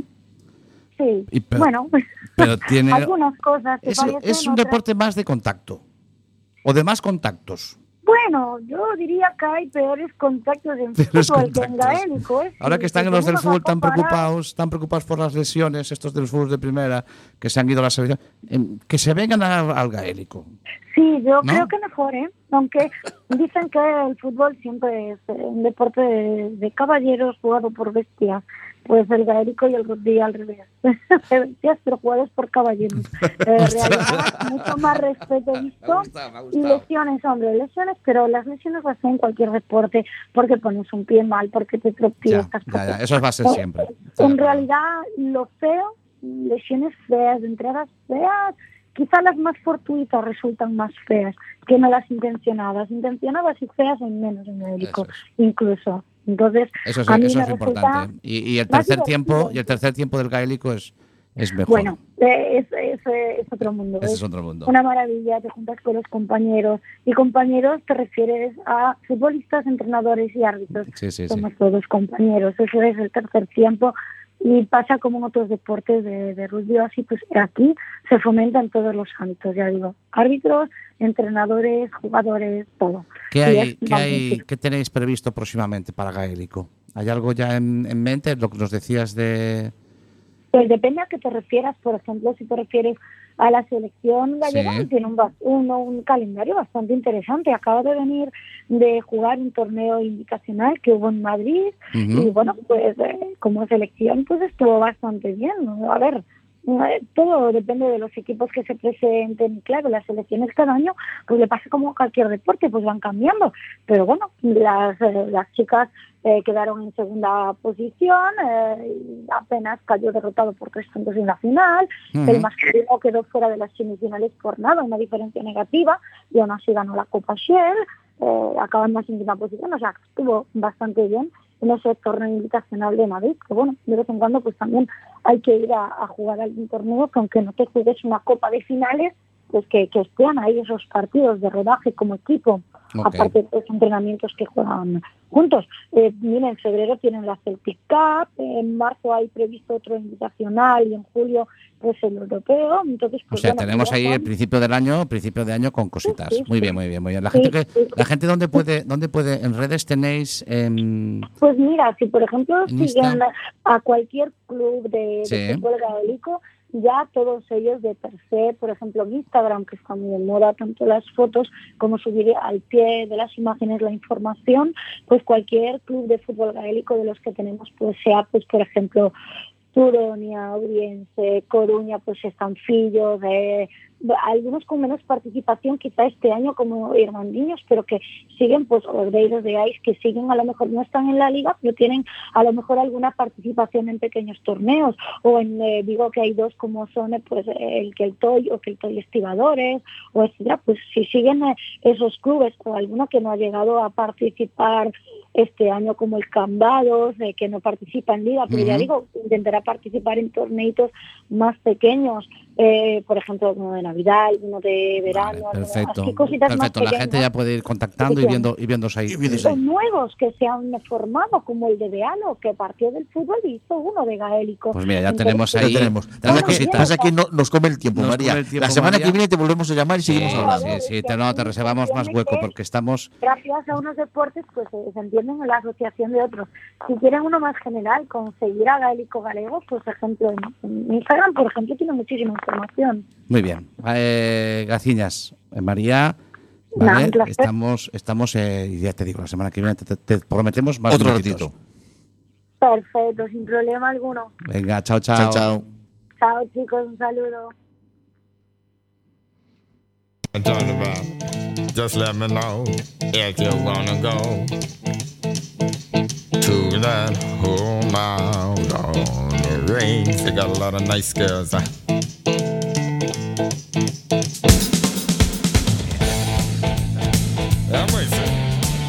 Sí, Y pero- bueno, pero tiene algunas cosas se es, parecen, es un otras- deporte más de contacto o de más contactos. Bueno, yo diría que hay peores contactos en Peores fútbol que en contactos. gaélico. ¿eh? Ahora Si- que están si en los del ponemos a fútbol tan comparar- preocupados, tan preocupados por las lesiones, estos del fútbol de primera, que se han ido a la selección, em, que se vengan a- al gaélico. Sí, yo ¿No? creo que mejor, ¿eh? Aunque dicen que el fútbol siempre es eh, un deporte de, de caballeros jugado por bestias. Pues el gaélico y el rugby al revés. De bestias, pero jugados por caballeros. Eh, realidad, mucho más respeto visto. Y lesiones, hombre, lesiones, pero las lesiones las hay en cualquier deporte, porque pones un pie mal, porque te Ya, tropiezas. ya, ya, eso va a ser siempre. En realidad, lo feo, lesiones feas, entradas feas, quizá las más fortuitas resultan más feas que no las intencionadas. Intencionadas y feas hay menos en médico, Eso es. incluso. Entonces, Eso es, a mí eso me es resulta importante. Y, y el más tercer divertido. tiempo, y el tercer tiempo del gaélico es, es mejor. Bueno, eh, es, es, es otro mundo. Ese es es otro mundo. una maravilla, te juntas con los compañeros. Y compañeros te refieres a futbolistas, entrenadores y árbitros. Sí, sí, sí. Somos todos compañeros. Eso es el tercer tiempo. Y pasa como en otros deportes de, de rugby así, pues aquí se fomentan todos los ámbitos, ya digo. Árbitros, entrenadores, jugadores, todo. ¿Qué Y hay, es qué hay, magnífico. qué tenéis previsto próximamente para gaélico? ¿Hay algo ya en, en mente? Lo que nos decías de... Pues depende a qué te refieras. Por ejemplo, si te refieres a la selección gallega, Sí. tiene un, bas- un, un calendario bastante interesante. Acaba de venir de jugar un torneo invitacional que hubo en Madrid Ujú. y bueno, pues eh, como selección pues estuvo bastante bien, ¿no? A ver, eh, todo depende de los equipos que se presenten. Claro, las selecciones cada año pues le pasa como a cualquier deporte, pues van cambiando. Pero bueno, las, eh, las chicas eh, quedaron en segunda posición, eh, y apenas cayó derrotado por tres puntos en la final. Ujú. El masculino quedó fuera de las semifinales por nada, una diferencia negativa, y aún así ganó la Copa Shell, eh, acabando en quinta posición, o sea, estuvo bastante bien en ese torneo invitacional de Madrid, que bueno, de vez en cuando pues también hay que ir a, a jugar algún torneo, que aunque no te juegues una Copa de finales, pues que, que estén ahí esos partidos de rodaje como equipo, Ok. aparte de los entrenamientos que juegan juntos. Eh, mira, en febrero tienen la Celtic Cup, en marzo hay previsto otro invitacional y en julio pues el europeo. Entonces, O pues, sea, bueno, tenemos ya ahí son- el principio del año, principio de año con cositas. Sí, sí, Muy sí. bien, muy bien, muy bien. La Sí, gente que, sí, sí. la gente dónde puede, dónde puede, en redes tenéis, em, Pues mira, si por ejemplo En Insta. siguen a cualquier club de, de Sí. fútbol gaélico, ya todos ellos de per se, por ejemplo en Instagram, que está muy de moda, tanto las fotos como subir al pie de las imágenes la información, pues cualquier club de fútbol gaélico de los que tenemos, pues sea, pues por ejemplo, Turonia, Ourense, Coruña, pues están Fillos, eh, algunos con menos participación quizá este año como Irmandiños, pero que siguen, pues Ordeiros de Ais, que siguen, a lo mejor no están en la liga, pero tienen a lo mejor alguna participación en pequeños torneos, o en eh, digo que hay dos como son eh, pues el Keltoy o Keltoy Estibadores, o etcétera, pues si siguen eh, esos clubes, o alguno que no ha llegado a participar este año como el Cambados, eh, que no participa en liga, pero ya Ujú. digo, intentará participar en torneitos más pequeños, eh, por ejemplo, uno de Navidad, uno de verano, vale, alguno- perfecto, así cositas perfecto. más La gente pequeñas. ya puede ir contactando y viendo, y viéndose ahí. Y viéndose O nuevos que se han formado, como el de Bealo, que partió del fútbol y hizo uno de gaélico. Pues mira, ya Entonces, tenemos Ya ahí. tenemos. tenemos Pasa que, cositas. pasa que no, nos come el tiempo, Nos María. come el tiempo, la semana María. que viene te volvemos a llamar y seguimos Sí, hablando. sí, sí, te, no, te reservamos más hueco porque estamos. Gracias a unos deportes, pues eh, se entienden en la asociación de otros. Si quieren uno más general, conseguir a Gaélico Galego, pues por ejemplo, en, en Instagram, por ejemplo, tiene muchísima información. Muy bien. Eh, Gaciñas, eh, María, Nada, ¿vale? un placer. estamos, estamos eh, y ya te digo, la semana que viene te, te- te prometemos más Otro minutitos. ratito. Perfecto, sin problema alguno. Venga, chao, chao. Chao, chao. Chao chicos, un saludo. I'm talking about. Just let me know if you wanna go to that home out on the range. They got a lot of nice girls. Huh? Yeah, wait a second.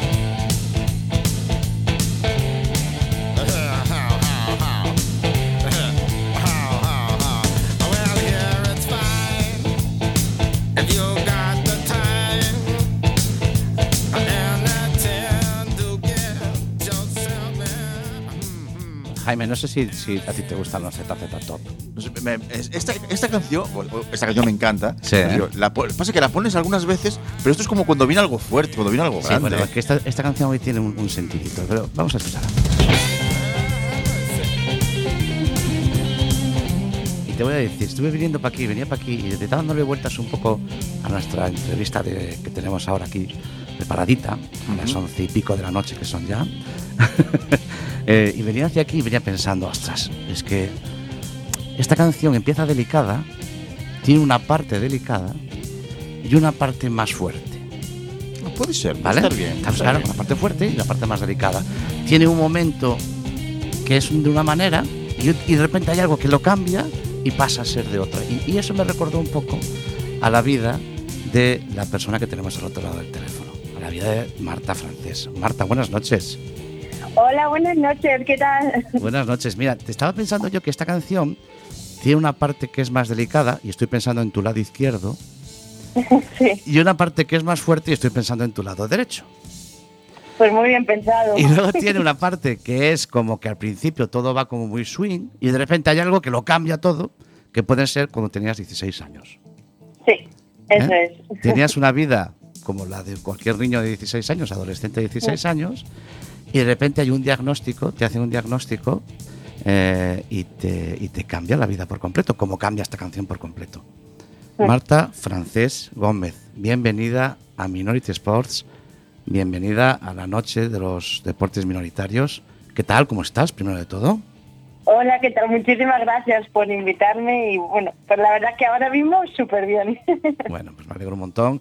How, how, how? How, how, how? Well, here it's fine. If you got the time and the time to get yourself in. Jaime, no sé si, si a ti te gustan los Z Z Top. No sé, me- es- esta, esta canción, bueno, esta canción me encanta. Sí. Tío, la, po- pasa que la pones algunas veces, pero esto es como cuando viene algo fuerte, cuando viene algo Sí, grande. bueno, que esta, esta canción hoy tiene un, un sentidito, pero vamos a escucharla. Y te voy a decir, estuve viniendo para aquí, venía para aquí y de- dándole vueltas un poco a nuestra entrevista de, que tenemos ahora aquí preparadita, a las once y pico de la noche que son ya. Eh, y venía hacia aquí y venía pensando, ostras, es que esta canción empieza delicada, tiene una parte delicada y una parte más fuerte. No puede ser, puede ¿Vale? estar bien. Está puede estar claro, bien. la parte fuerte y la parte más delicada. Tiene un momento que es de una manera y, y de repente hay algo que lo cambia y pasa a ser de otra. Y, y eso me recordó un poco a la vida de la persona que tenemos al otro lado del teléfono, a la vida de Marta Francés. Marta, buenas noches. Hola, buenas noches, ¿qué tal? Buenas noches. Mira, te estaba pensando yo que esta canción tiene una parte que es más delicada y estoy pensando en tu lado izquierdo Sí, y una parte que es más fuerte y estoy pensando en tu lado derecho. pues muy bien pensado. Y luego tiene una parte que es como que al principio todo va como muy swing y de repente hay algo que lo cambia todo, que puede ser cuando tenías dieciséis años. Sí, eso ¿eh? es. Tenías una vida como la de cualquier niño de dieciséis años, adolescente de dieciséis años, y de repente hay un diagnóstico, te hacen un diagnóstico eh, y, te, y te cambia la vida por completo, como cambia esta canción por completo. Marta Francés Gómez, bienvenida a Minority Sports, bienvenida a la noche de los deportes minoritarios. ¿Qué tal? ¿Cómo estás, primero de todo? Hola, ¿qué tal? Muchísimas gracias por invitarme y bueno, pues la verdad que ahora mismo súper bien. Bueno, pues me alegro un montón.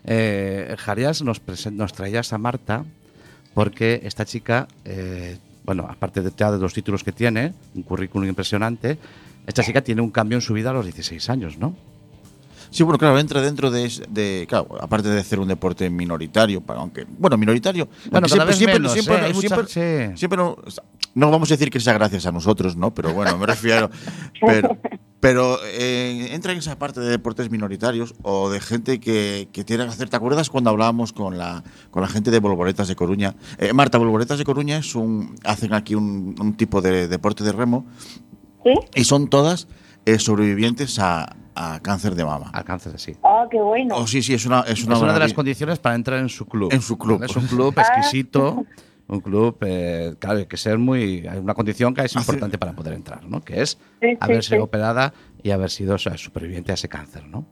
Eh, Jarias, nos, presen- nos traías a Marta porque esta chica, eh, bueno, aparte de, ya de los títulos que tiene, un currículum impresionante, esta chica tiene un cambio en su vida a los dieciséis años, ¿no? Sí, bueno, claro, entra dentro de, de claro, aparte de hacer un deporte minoritario, para- aunque, bueno, minoritario, Bueno, aunque cada vez menos, siempre, ¿eh? Hay siempre, mucha- sí. siempre no, no vamos a decir que sea gracias a nosotros, ¿no? Pero bueno, me refiero, pero, pero eh, entra en esa parte de deportes minoritarios o de gente que, que tiene que hacer. ¿Te acuerdas cuando hablábamos con la, con la gente de Bolboretas de Coruña? Eh, Marta, Bolboretas de Coruña es un, hacen aquí un, un tipo de deporte de remo ¿Sí? y son todas eh, sobrevivientes a, a cáncer de mama. Al cáncer, sí. Ah, qué bueno. Oh, sí, sí, es una, es una, Es una de las maravilla. condiciones para entrar en su club. En su club. Es un club exquisito, un club, eh, claro, hay que ser muy. Hay una condición que es Hace- importante para poder entrar, ¿no? Que es Sí, sí, haber sido sí. operada y haber sido, o sea, superviviente a ese cáncer, ¿no?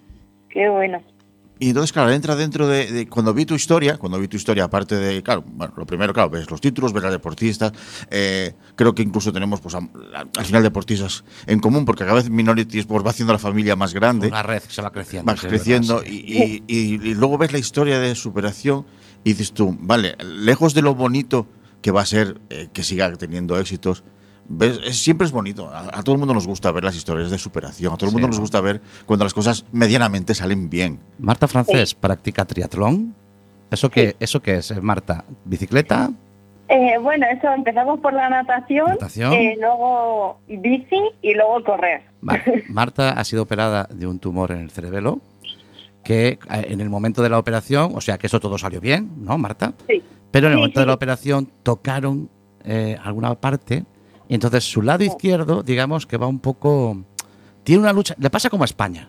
Qué bueno. Y entonces, claro, entra dentro de, de- Cuando vi tu historia, cuando vi tu historia, aparte de. Claro, bueno, lo primero, claro, ves los títulos, ves a deportistas. eh, creo que incluso tenemos, pues, am- al final, deportistas en común, porque cada vez Minority Sports va haciendo la familia más grande. Una red que se va creciendo. Va sí, es creciendo verdad, sí. y, y- y- y luego ves la historia de superación y dices tú, vale, lejos de lo bonito que va a ser eh, que siga teniendo éxitos, ves, es- siempre es bonito. A, a todo el mundo nos gusta ver las historias de superación, a todo el Sí, mundo ¿no? nos gusta ver cuando las cosas medianamente salen bien. Marta Francés practica triatlón. ¿Eso qué, ¿Eso qué es, eh, Marta? ¿Bicicleta? Eh, bueno, eso empezamos por la natación, Natación. eh, luego bici y luego correr. Vale. Marta ha sido operada de un tumor en el cerebelo que eh, en el momento de la operación, o sea que eso todo salió bien, ¿no, Marta? Sí. Pero en el Sí, momento de la sí. operación tocaron eh, alguna parte y entonces su lado izquierdo, digamos que va un poco... Tiene una lucha, le pasa como a España.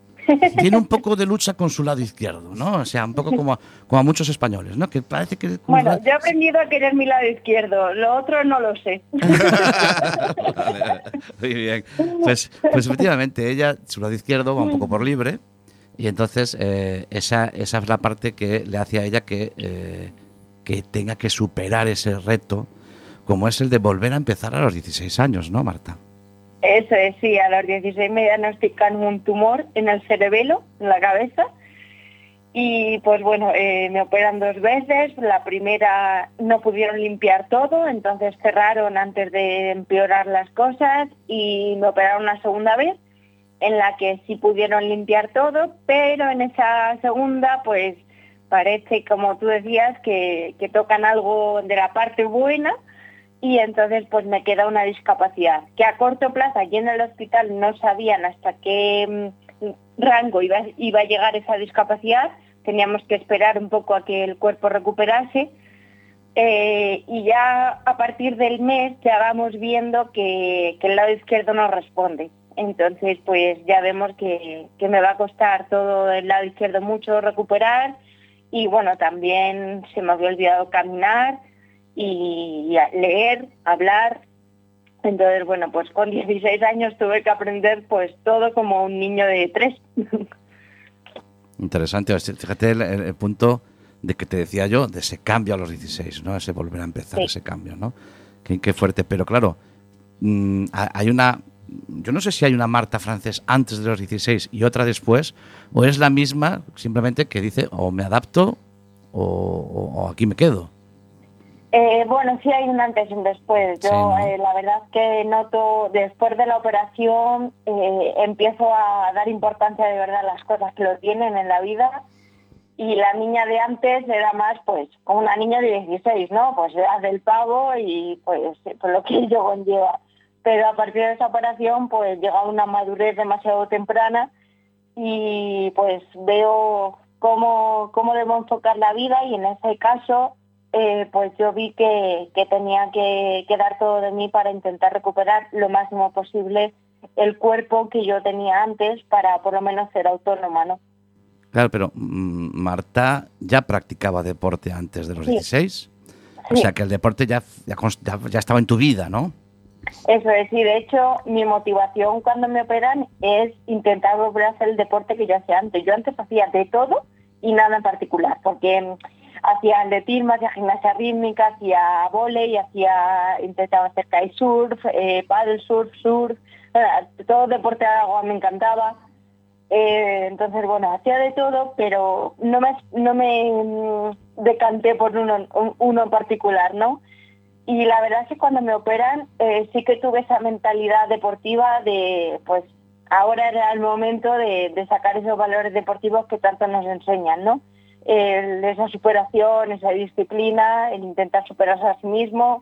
Tiene un poco de lucha con su lado izquierdo, ¿no? O sea, un poco como a, como a muchos españoles, ¿no? Que parece que... Bueno, yo he aprendido a querer mi lado izquierdo, lo otro no lo sé. Vale, muy bien. Pues, pues efectivamente, ella, su lado izquierdo va un poco por libre y entonces eh, esa, esa es la parte que le hace a ella que, eh, que tenga que superar ese reto, como es el de volver a empezar a los dieciséis años, ¿no, Marta? Eso es, sí, a los dieciséis me diagnosticaron un tumor en el cerebelo, en la cabeza, y pues bueno, eh, me operan dos veces. La primera no pudieron limpiar todo, entonces cerraron antes de empeorar las cosas y me operaron una segunda vez, en la que sí pudieron limpiar todo, pero en esa segunda pues parece, como tú decías, que, que tocan algo de la parte buena. Y entonces pues me queda una discapacidad, que a corto plazo allí en el hospital no sabían hasta qué mm, rango iba, iba a llegar esa discapacidad, teníamos que esperar un poco a que el cuerpo recuperase, Eh, y ya a partir del mes ya vamos viendo que, que el lado izquierdo no responde. Entonces, pues ya vemos que, que me va a costar todo el lado izquierdo mucho recuperar. Y bueno, también se me había olvidado caminar y, y leer, hablar. Entonces, bueno, pues con dieciséis años tuve que aprender pues todo como un niño de tres. Interesante. Fíjate el, el, el punto de que te decía yo, de ese cambio a los dieciséis, ¿no? Ese volver a empezar, sí. ese cambio, ¿no? Qué, qué fuerte. Pero claro, mmm, hay una... Yo no sé si hay una Marta Francés antes de los dieciséis y otra después, o es la misma, simplemente que dice, o me adapto o, o, o aquí me quedo. Eh, bueno, sí hay un antes y un después. Yo, sí, ¿no? eh, la verdad es que noto, después de la operación, eh, empiezo a dar importancia de verdad a las cosas que lo tienen en la vida. Y la niña de antes era más, pues, como una niña de dieciséis, ¿no? Pues edad del pavo y, pues, por lo que ello conlleva. Pero a partir de esa operación, pues, llega una madurez demasiado temprana y, pues, veo cómo, cómo debo enfocar la vida y en ese caso... Eh, pues yo vi que, que tenía que, que dar todo de mí para intentar recuperar lo máximo posible el cuerpo que yo tenía antes para por lo menos ser autónoma, ¿no? Claro, pero mm, Marta ya practicaba deporte antes de los sí. dieciséis, o sí. sea que el deporte ya, ya, ya estaba en tu vida, ¿no? Eso es, y de hecho mi motivación cuando me operan es intentar volver a hacer el deporte que yo hacía antes. Yo antes hacía de todo y nada en particular, porque... hacía atletismo, hacía gimnasia rítmica, hacía vóley, hacía, intentaba hacer kitesurf, eh, paddle surf, surf, todo deporte de agua me encantaba. Eh, entonces, bueno, hacía de todo, pero no me, no me decanté por uno, uno en particular, ¿no? Y la verdad es que cuando me operan eh, sí que tuve esa mentalidad deportiva de, pues, ahora era el momento de, de sacar esos valores deportivos que tanto nos enseñan, ¿no? El, esa superación, esa disciplina, el intentar superarse a sí mismo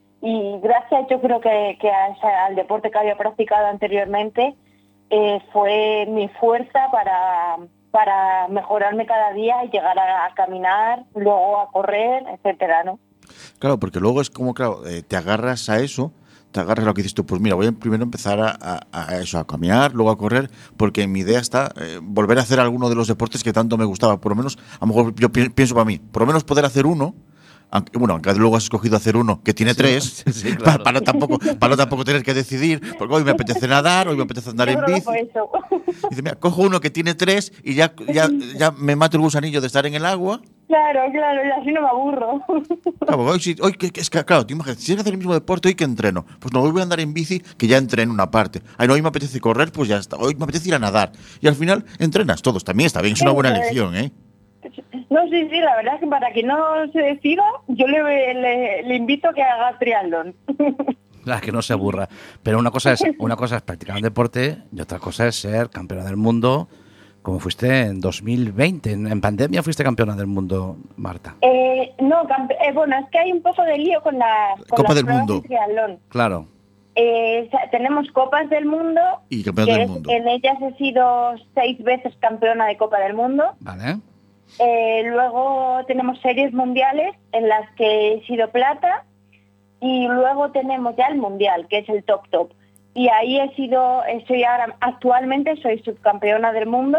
y gracias yo creo que, que a esa, al deporte que había practicado anteriormente eh, fue mi fuerza para, para mejorarme cada día y llegar a, a caminar, luego a correr, etcétera, ¿no? Claro, porque luego es como, claro, eh, te agarras a eso, te agarras a lo que dices tú, pues mira, voy a primero empezar a, a, a eso, a caminar, luego a correr, porque mi idea está eh, volver a hacer alguno de los deportes que tanto me gustaba, por lo menos, a lo mejor yo pi- pienso para mí, por lo menos poder hacer uno, aunque, bueno, aunque luego has escogido hacer uno que tiene tres, sí, sí, claro. para, para, no tampoco, para no tampoco tener que decidir, porque hoy me apetece nadar, hoy me apetece andar en bici. Dice, mira, cojo uno que tiene tres y ya, ya, ya me mato el gusanillo de estar en el agua. Claro, claro, y así no me aburro. Claro, hoy, sí, hoy que, es que, claro, te imaginas, si tienes que hacer el mismo deporte, hoy que entreno. Pues no, hoy voy a andar en bici, que ya entreno una parte. Ay, no, hoy me apetece correr, pues ya está. Hoy me apetece ir a nadar. Y al final entrenas todos. También está bien, es una buena elección, ¿eh? No, sí, sí, la verdad es que para que no se decida, yo le, le, le invito a que haga triatlón. La que no se aburra. Pero una cosa es una cosa es practicar un deporte y otra cosa es ser campeona del mundo, como fuiste en dos mil veinte. En, en pandemia fuiste campeona del mundo, Marta. Eh, no, campe- eh, bueno, es que hay un poco de lío con la con Copa las del pruebas Mundo. de triatlón. Claro. Eh, o sea, tenemos Copas del Mundo. Y campeona que del es- mundo. En ellas he sido seis veces campeona de Copa del Mundo. Vale. Eh, luego tenemos series mundiales en las que he sido plata y luego tenemos ya el mundial, que es el top top. Y ahí he sido, soy ahora, actualmente soy subcampeona del mundo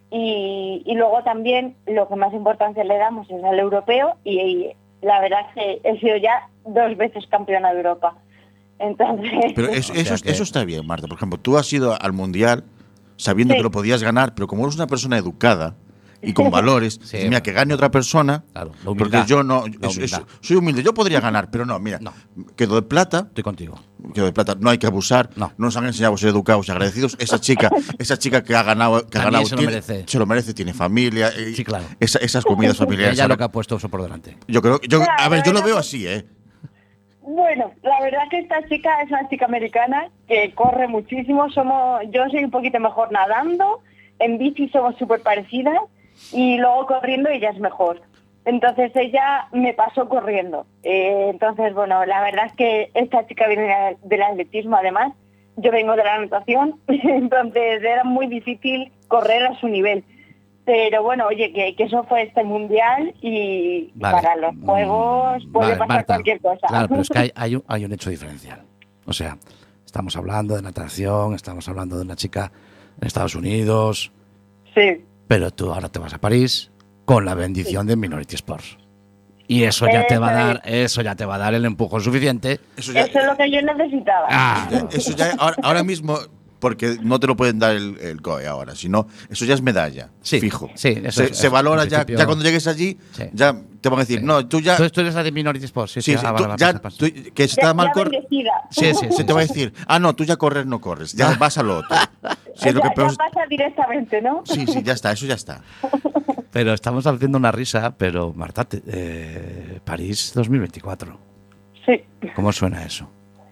y, y luego también lo que más importancia le damos es al europeo y, y la verdad es que he sido ya dos veces campeona de Europa. Entonces, Pero eso, O sea eso, que- eso está bien, Marta. Por ejemplo, tú has ido al Mundial sabiendo Sí. que lo podías ganar, pero como eres una persona educada y con valores, Sí, dices, mira, que gane otra persona, Claro, la humildad. porque yo no, La eso- humildad. eso- soy humilde, yo podría ganar, pero no, mira, No. quedo de plata, Estoy contigo. quedo de plata, no hay que abusar, No. no nos han enseñado a ser educados y agradecidos. Esa chica, esa chica que ha ganado, que ha También ganado se lo tiene- merece. se lo merece, tiene familia, y Sí, claro. esa- esas comidas familiares. Ella lo ahora- que ha puesto eso por delante. Yo creo, yo, a Claro, ver, yo lo ella- veo así, ¿eh? bueno, la verdad que esta chica es una chica americana que corre muchísimo. Somos, yo soy un poquito mejor nadando, en bici somos súper parecidas y luego corriendo ella es mejor. Entonces ella me pasó corriendo. Eh, entonces, bueno, la verdad es que esta chica viene del atletismo además. Yo vengo de la natación, entonces era muy difícil correr a su nivel. Pero bueno, oye, que, que eso fue este mundial y Vale. para los juegos puede Vale, pasar Marta, cualquier cosa. Claro, pero es que hay, hay, un, hay un hecho diferencial. O sea, estamos hablando de natación, estamos hablando de una chica en Estados Unidos, Sí. pero tú ahora te vas a París con la bendición de Minority Sports. Y eso ya te va a dar, eso ya te va a dar el empujón suficiente. Eso ya, Eso es lo que yo necesitaba. Ah, eso ya ahora, ahora mismo, porque no te lo pueden dar el, el C O E ahora, sino eso ya es medalla, Sí, fijo. sí, eso se, es- se es- valora en ya, principio- ya cuando llegues allí, Sí. ya te van a decir, Sí. no, tú ya, Tú, tú eres la de Minority Sports, sí, sí, sí, sí, ah, tú vale, vale, ya- pasa, pasa. tú- que si te Ya- da mal ya correr, bendecida. Sí, sí, se sí, te va a sí. decir, ah, no, tú ya correr no corres, ya vas a lo otro. Sí, es lo ya, que peor ya pasa directamente, ¿no? sí, sí, ya está, eso ya está. Pero estamos haciendo una risa, pero Marta, te- eh, París dos mil veinticuatro. Sí. ¿Cómo suena eso?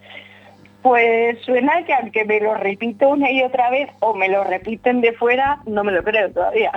Pues suena que aunque me lo repito una y otra vez o me lo repiten de fuera, no me lo creo todavía.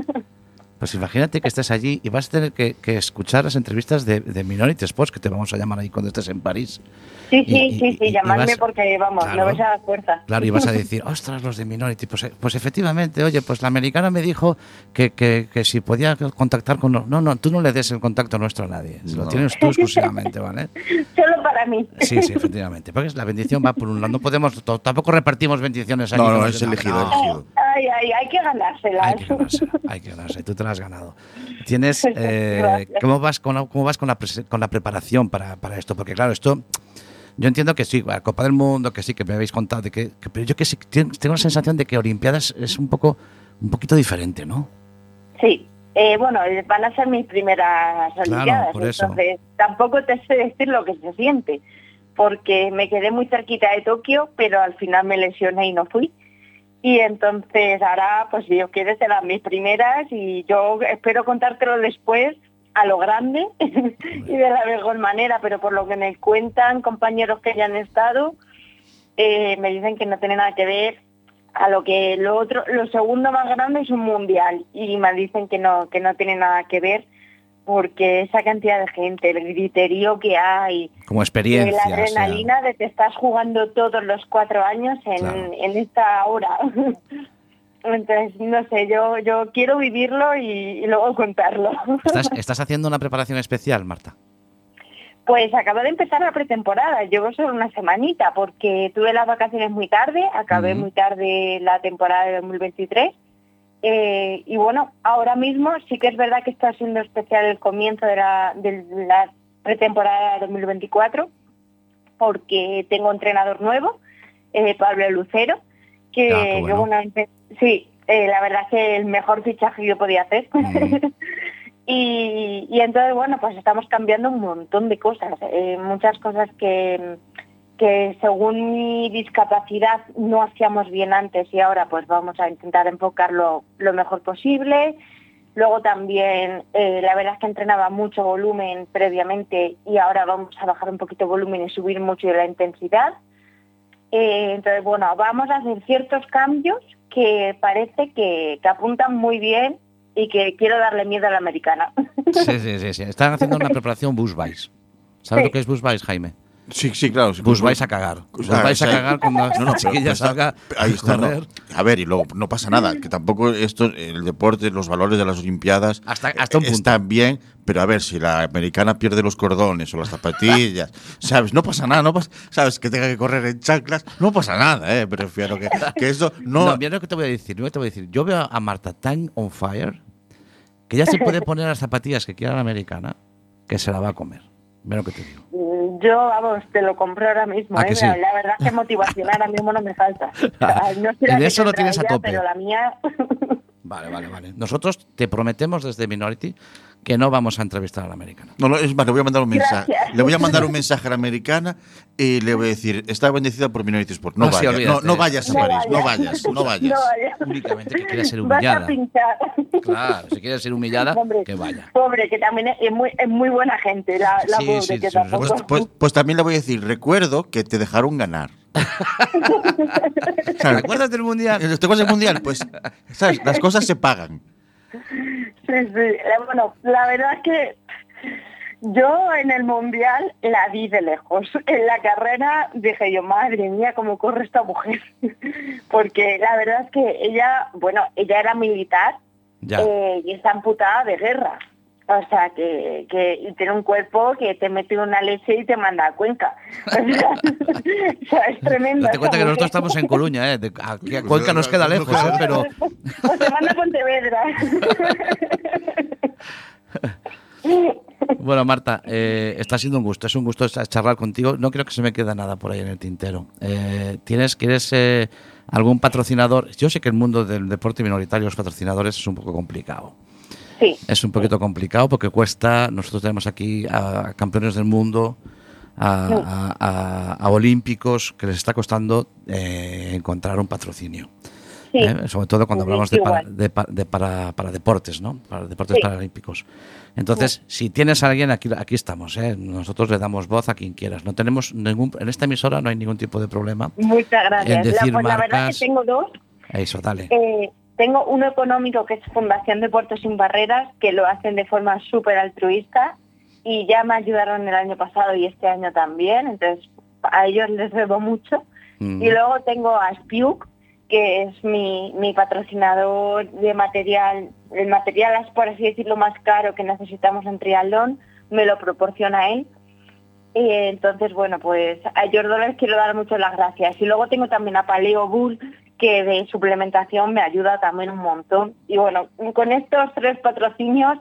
Pues imagínate que estés allí y vas a tener que, que escuchar las entrevistas de, de Minority Sports, que te vamos a llamar ahí cuando estés en París. Sí, Y- sí, y- sí, y- sí, y llamadme vas- porque, vamos, Claro. me vais a dar fuerza. Claro, y vas a decir, ostras, los de Minority. Pues, eh, pues efectivamente, oye, pues la americana me dijo que, que, que si podía contactar con... No, no, tú no le des el contacto nuestro a nadie. Se lo No. tienes tú exclusivamente, ¿vale? Solo para mí. Sí, sí, efectivamente. Porque la bendición va por un lado. No podemos, to- tampoco repartimos bendiciones aquí. No, con no, los es demás. elegido, No. elegido. Ay, ay, hay que ganárselas. Hay que ganarse, hay que ganarse. Tú te la has ganado. Tienes, eh, Gracias. ¿cómo vas con la, cómo vas con la, prese- con la preparación para, para esto? Porque claro, esto, yo entiendo que sí, la Copa del Mundo, que sí, que me habéis contado, de que, que- pero yo que sí, tengo tengo la sensación de que Olimpiadas es un poco, un poquito diferente, ¿no? Sí, eh, bueno, van a ser mis primeras Olimpiadas, por eso. entonces tampoco te sé decir lo que se siente, porque me quedé muy cerquita de Tokio, pero al final me lesioné y no fui. Y entonces ahora, pues si Dios quiere, serán mis primeras y yo espero contártelo después a lo grande y de la mejor manera, pero por lo que me cuentan compañeros que ya han estado, eh, me dicen que no tiene nada que ver a lo que lo otro, lo segundo más grande es un mundial y me dicen que no, que no tiene nada que ver porque esa cantidad de gente, el griterío que hay, Como eh, experiencia. la o sea, adrenalina de que estás jugando todos los cuatro años en, Claro. en esta hora. Entonces, no sé, yo yo quiero vivirlo y, y luego contarlo. ¿estás, ¿Estás haciendo una preparación especial, Marta? Pues acabo de empezar la pretemporada, llevo solo una semanita porque tuve las vacaciones muy tarde, acabé Ujú. muy tarde la temporada de dos mil veintitrés eh, y bueno, ahora mismo sí que es verdad que está siendo especial el comienzo de la, de la pretemporada de dos mil veinticuatro porque tengo entrenador nuevo, eh, Pablo Lucero, que, Ah, qué bueno. que, bueno, empe- sí, eh, la verdad es que el mejor fichaje que yo podía hacer. Mm. Y, y entonces, bueno, pues estamos cambiando un montón de cosas, eh, muchas cosas que, que según mi discapacidad no hacíamos bien antes y ahora pues vamos a intentar enfocarlo lo mejor posible. Luego también, eh, la verdad es que entrenaba mucho volumen previamente y ahora vamos a bajar un poquito volumen y subir mucho la intensidad. Eh, entonces, bueno, vamos a hacer ciertos cambios que parece que, que apuntan muy bien y que quiero darle miedo a la americana. Sí, sí, sí, sí. Están haciendo una preparación bus vice. ¿Sabes Sí. lo que es bus vice, Jaime? Sí, sí, claro. sí, Bus pues, vice a cagar. Bus Ah, vice a sí. cagar cuando No, no, la pero- chiquilla pero está- salga ahí a está, no. correr. A ver, y luego no pasa nada, que tampoco esto, el deporte, los valores de las Olimpiadas Hasta- hasta un eh, punto. están bien, pero a ver, si la americana pierde los cordones o las zapatillas, ¿sabes? No pasa nada, no pasa, ¿sabes? Que tenga que correr en chanclas, no pasa nada, ¿eh? Prefiero que, que eso no... No, mira lo que te voy a decir. Mira lo que te voy a decir. Yo veo a Marta tan on fire que ya se puede poner las zapatillas que quiera la americana, que se la va a comer. Mira lo que te digo. Yo, vamos, te lo compro ahora mismo. ¿A ¿eh? que sí? La verdad es que motivación ahora mismo no me falta. O sea, no sé la En que eso lo tendrá tienes a ella, tope. Pero la mía... Vale, vale, vale. Nosotros te prometemos desde Minority que no vamos a entrevistar a la americana. No, no, es más, le voy a mandar un mensaje. Gracias. Le voy a mandar un mensaje a la americana y le voy a decir, está bendecida por Minority Sport. No, No, sí, vayas, no, olvídate. no vayas a No París, no vayas. vayas, no vayas. No vaya. Únicamente que quiere ser Vas a humillada. pinchar. Claro, si quiere ser humillada, Hombre, que vaya. Pobre, que también es muy, es muy buena gente, la, la Sí, pobre, sí, que sí, tampoco... Pues, pues, pues también le voy a decir, recuerdo que te dejaron ganar. ¿Te acuerdas del mundial? ¿Te acuerdas del mundial? Pues, ¿sabes? Las cosas se pagan. Sí, sí. Eh, Bueno, la verdad es que yo en el Mundial la vi de lejos. En la carrera dije yo, madre mía, cómo corre esta mujer. Porque la verdad es que ella, bueno, ella era militar eh, y está amputada de guerra. O sea, que, que y tiene un cuerpo que te mete una leche y te manda a Cuenca. O sea, o sea, es tremendo. Date cuenta que nosotros estamos en Coruña, ¿eh? De, aquí a Cuenca nos queda lejos, ¿eh? Pero... O te manda a Pontevedra. Bueno, Marta, eh, está siendo un gusto, es un gusto charlar contigo. No creo que se me quede nada por ahí en el tintero. Eh, ¿Tienes, quieres eh, algún patrocinador? Yo sé que el mundo del deporte minoritario, los patrocinadores, es un poco complicado. Sí. Es un poquito complicado porque cuesta. Nosotros tenemos aquí a campeones del mundo, a, a, a, a olímpicos, que les está costando eh, encontrar un patrocinio. Sí. ¿Eh? Sobre todo cuando Sí, hablamos de, para, igual. de, de para, para deportes, ¿no? Para deportes Sí. paralímpicos. Entonces, sí. si tienes a alguien, aquí, aquí estamos, ¿eh? Nosotros le damos voz a quien quieras. No tenemos ningún, en esta emisora no hay ningún tipo de problema. Muchas gracias. En decir la, pues, la verdad marcas. que tengo dos. Eso, dale. Eh, tengo uno económico que es Fundación Deportes Sin Barreras, que lo hacen de forma súper altruista y ya me ayudaron el año pasado y este año también, entonces a ellos les debo mucho. Mm. Y luego tengo a Spiuk, que es mi, mi patrocinador de material. El material, por así decirlo, más caro que necesitamos en triatlón, me lo proporciona él. Y entonces, bueno, pues a ellos dos les quiero dar muchas las gracias. Y luego tengo también a Paleo Bull, que de suplementación me ayuda también un montón. Y bueno, con estos tres patrocinios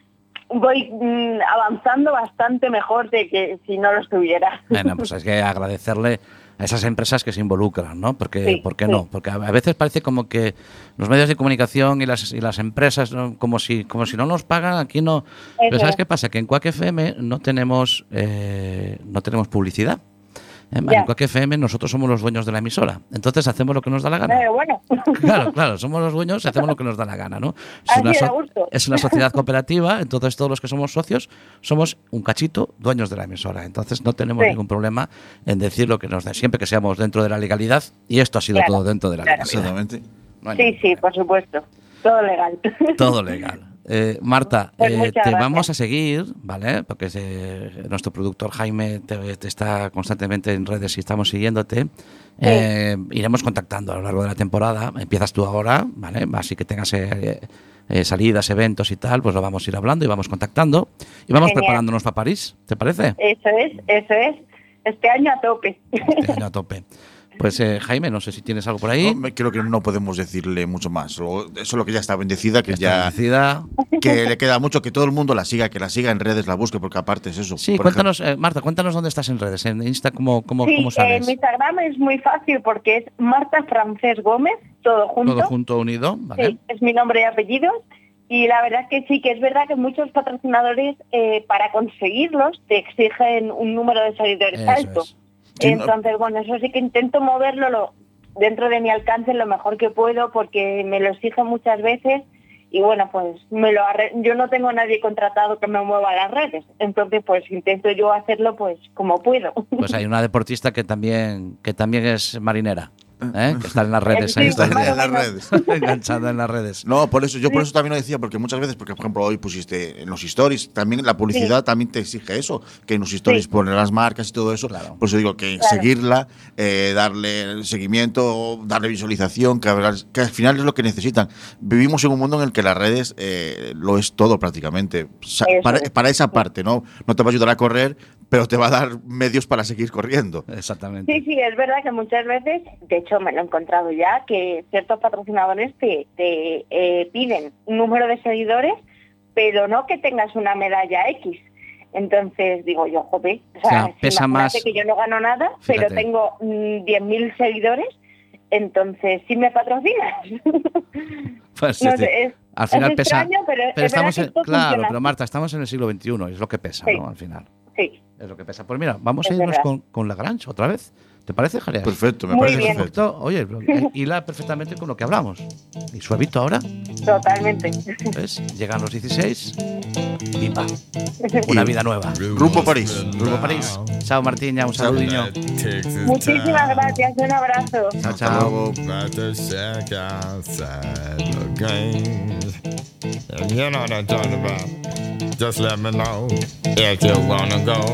voy mmm, avanzando bastante mejor de que si no los tuviera. Bueno, pues hay que agradecerle a esas empresas que se involucran, ¿no? Porque, Sí, ¿por qué sí. no? Porque a veces parece como que los medios de comunicación y las, y las empresas, ¿no? como si como si no nos pagan, aquí no... Pero ¿sabes qué pasa? Que en Quack F M no tenemos, eh, no tenemos publicidad. ¿Eh? En Quack F M nosotros somos los dueños de la emisora. Entonces hacemos lo que nos da la gana. Pero bueno. Claro, claro, somos los dueños y hacemos lo que nos da la gana, ¿no? Es una, Así da so- gusto. es una sociedad cooperativa, entonces todos los que somos socios somos un cachito dueños de la emisora. Entonces no tenemos Sí. ningún problema en decir lo que nos da, siempre que seamos dentro de la legalidad, y esto ha sido Claro, todo dentro de la claro. legalidad. Exactamente. No hay Sí, ningún sí, problema. por supuesto. Todo legal. Todo legal. Eh, Marta, Pues eh, muchas te gracias. vamos a seguir, ¿vale? Porque eh, nuestro productor Jaime te, te está constantemente en redes y estamos siguiéndote. Eh, iremos contactando a lo largo de la temporada. Empiezas tú ahora, ¿vale? Así que tengas eh, eh, salidas, eventos y tal, pues lo vamos a ir hablando y vamos contactando. Y vamos Genial. preparándonos para París, ¿te parece? Eso es, eso es. Este año a tope. Este año a tope. Pues eh, Jaime, no sé si tienes algo por ahí. No, me- creo que no podemos decirle mucho más. Lo- Eso es lo que ya está bendecida, que Está ya bendecida. que le queda mucho, que todo el mundo la siga, que la siga en redes, la busque, porque aparte es eso. Sí, Por cuéntanos, eh, Marta, cuéntanos dónde estás en redes, en Insta, cómo, cómo, Sí, cómo eh, sales. mi Instagram es muy fácil porque es Marta Francés Gómez, todo junto. Todo junto, unido, ¿vale? Sí, es mi nombre y apellidos. Y la verdad es que sí, que es verdad que muchos patrocinadores, eh, para conseguirlos, te exigen un número de seguidores Eso alto. es. Sí, no- Entonces, bueno, eso sí que intento moverlo lo- dentro de mi alcance lo mejor que puedo porque me lo exigen muchas veces y bueno, pues me lo arre- yo no tengo a nadie contratado que me mueva las redes. Entonces, pues intento yo hacerlo pues como puedo. Pues hay una deportista que también que también es marinera, ¿eh? Que está en las redes, ahí Sí, está más o en las menos. redes. enganchada en las redes. No, por eso, yo por eso también lo decía, porque muchas veces, porque por ejemplo hoy pusiste en los stories, también la publicidad también te exige eso, que en los stories Sí. ponen las marcas y todo eso. Claro. Por eso digo que Claro. seguirla, eh, darle el seguimiento, darle visualización, que, habrá- que al final es lo que necesitan. Vivimos en un mundo en el que las redes eh, lo es todo prácticamente. Sa- Eso Para, es. para esa parte, ¿no? No te va a ayudar a correr, pero te va a dar medios para seguir corriendo. Exactamente. Sí, sí, es verdad que muchas veces, de hecho me lo he encontrado ya, que ciertos patrocinadores te, te eh, piden un número de seguidores, pero no que tengas una medalla X. Entonces digo yo, joder, o sea, O sea, si pesa imagínate más- que yo no gano nada, Fíjate. pero tengo mm, diez mil seguidores, entonces sí me patrocinas. Pues, sí, No sí. sé, es- Al final es pesa. extraño, pero es pero verdad estamos que en- esto claro, funciona pero así. Marta, estamos en el siglo veintiuno, y es lo que pesa, Sí. ¿no? Al final. Sí, Es lo que pesa. Pues mira, vamos a Es irnos verdad. con, con Lagrange otra vez. ¿Te parece, Jareas? Perfecto, me Muy parece bien. perfecto. Perfecto. Oye, eh, hila perfectamente con lo que hablamos. Y suavito ahora, totalmente. ¿ves? Llegan los dieciséis. Pimba. Una vida nueva. Rumbo a París. Rumbo a París. Chao, Martiña. Un saludiño. Muchísimas gracias, un abrazo. Chao, Hasta chao. luego. About to shack outside the games. And you know what I'm talking about. Just let me know if you wanna go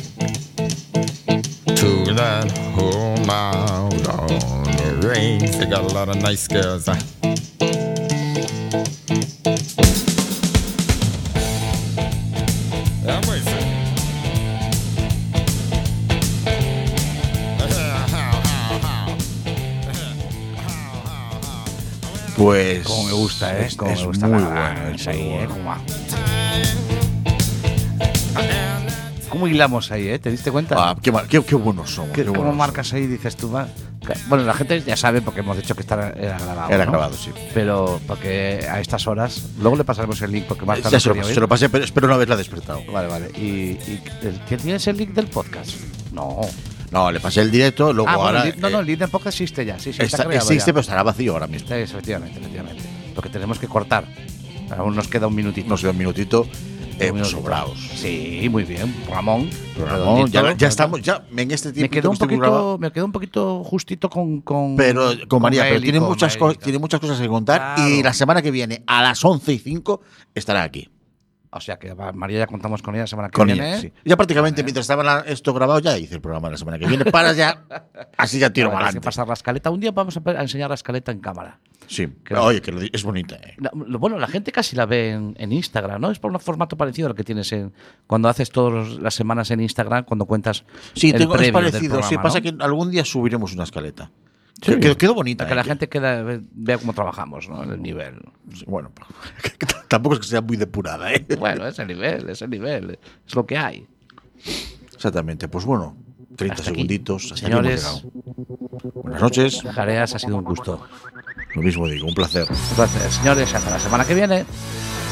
to that home out on the range. They got a lot of nice girls. huh? Pues. Como me gusta, ¿eh? Es, Como es me gusta muy la- bueno. es es ahí, muy ¿eh? bueno. Como va. ¿Cómo hilamos ahí, eh? ¿Te diste cuenta? Ah, qué, ma- qué, qué buenos somos. ¿Qué- qué ¿Cómo buenos marcas ahí? Dices tú, va. Bueno, la gente ya sabe porque hemos dicho que esta era grabado. somos. Era ¿no? grabado, sí. Pero porque a estas horas. Luego le pasaremos el link porque más tarde. Ya se lo, quería se oír. lo pasé, pero espero no haberla despertado. Vale, vale. ¿Y, y el- ¿quién tienes el link del podcast? No. No, le pasé el directo, luego Ah, bueno, ahora. el link- no, no, eh, el link del podcast existe ya. Sí, sí, está, está- creado existe, ya. pero estará vacío ahora mismo. Sí, efectivamente, efectivamente. Lo que tenemos que cortar. Aún nos queda un minutito. Nos queda un minutito. Eh, Un pues minutito. sobraos. Sí, muy bien. Ramón. Ramón, ya, redondito. ya estamos, ya en este tiempo. Me quedó un que estoy grabado, poquito, me quedó un poquito justito con, con Pero con María, pero Eli, tiene con muchas, Eli, cosas, claro. tiene muchas cosas que contar. Claro. Y la semana que viene, a las once y cinco, estará aquí. O sea que va, María ya contamos con ella la semana que Con viene. ella, sí. Ya prácticamente, Vale. mientras estaba la- esto grabado, ya hice el programa la semana que viene. Para ya. Así ya tiro Ahora para tienes que adelante. pasar la escaleta. Un día vamos a, a enseñar la escaleta en cámara. Sí. Claro. Oye, que lo di- es bonita. eh. La- lo- bueno, la gente casi la ve en, en Instagram, ¿no? Es por un formato parecido al que tienes en cuando haces todas las semanas en Instagram, cuando cuentas Sí, el tengo, es previo del parecido. Sí, programa, pasa ¿no? que algún día subiremos una escaleta. Sí. Quedó, quedó bonita. Para que la eh. gente queda, ve- vea cómo trabajamos, ¿no? El nivel. Sí, bueno, tampoco es que sea muy depurada, ¿eh? Bueno, es el nivel, es el nivel. Es lo que hay. Exactamente. Pues bueno, treinta Hasta aquí. segunditos. Hasta Señores. aquí hemos llegado. Buenas noches. Jareas, ha sido un gusto. Lo mismo digo, un placer. Un placer. Señores, hasta la semana que viene.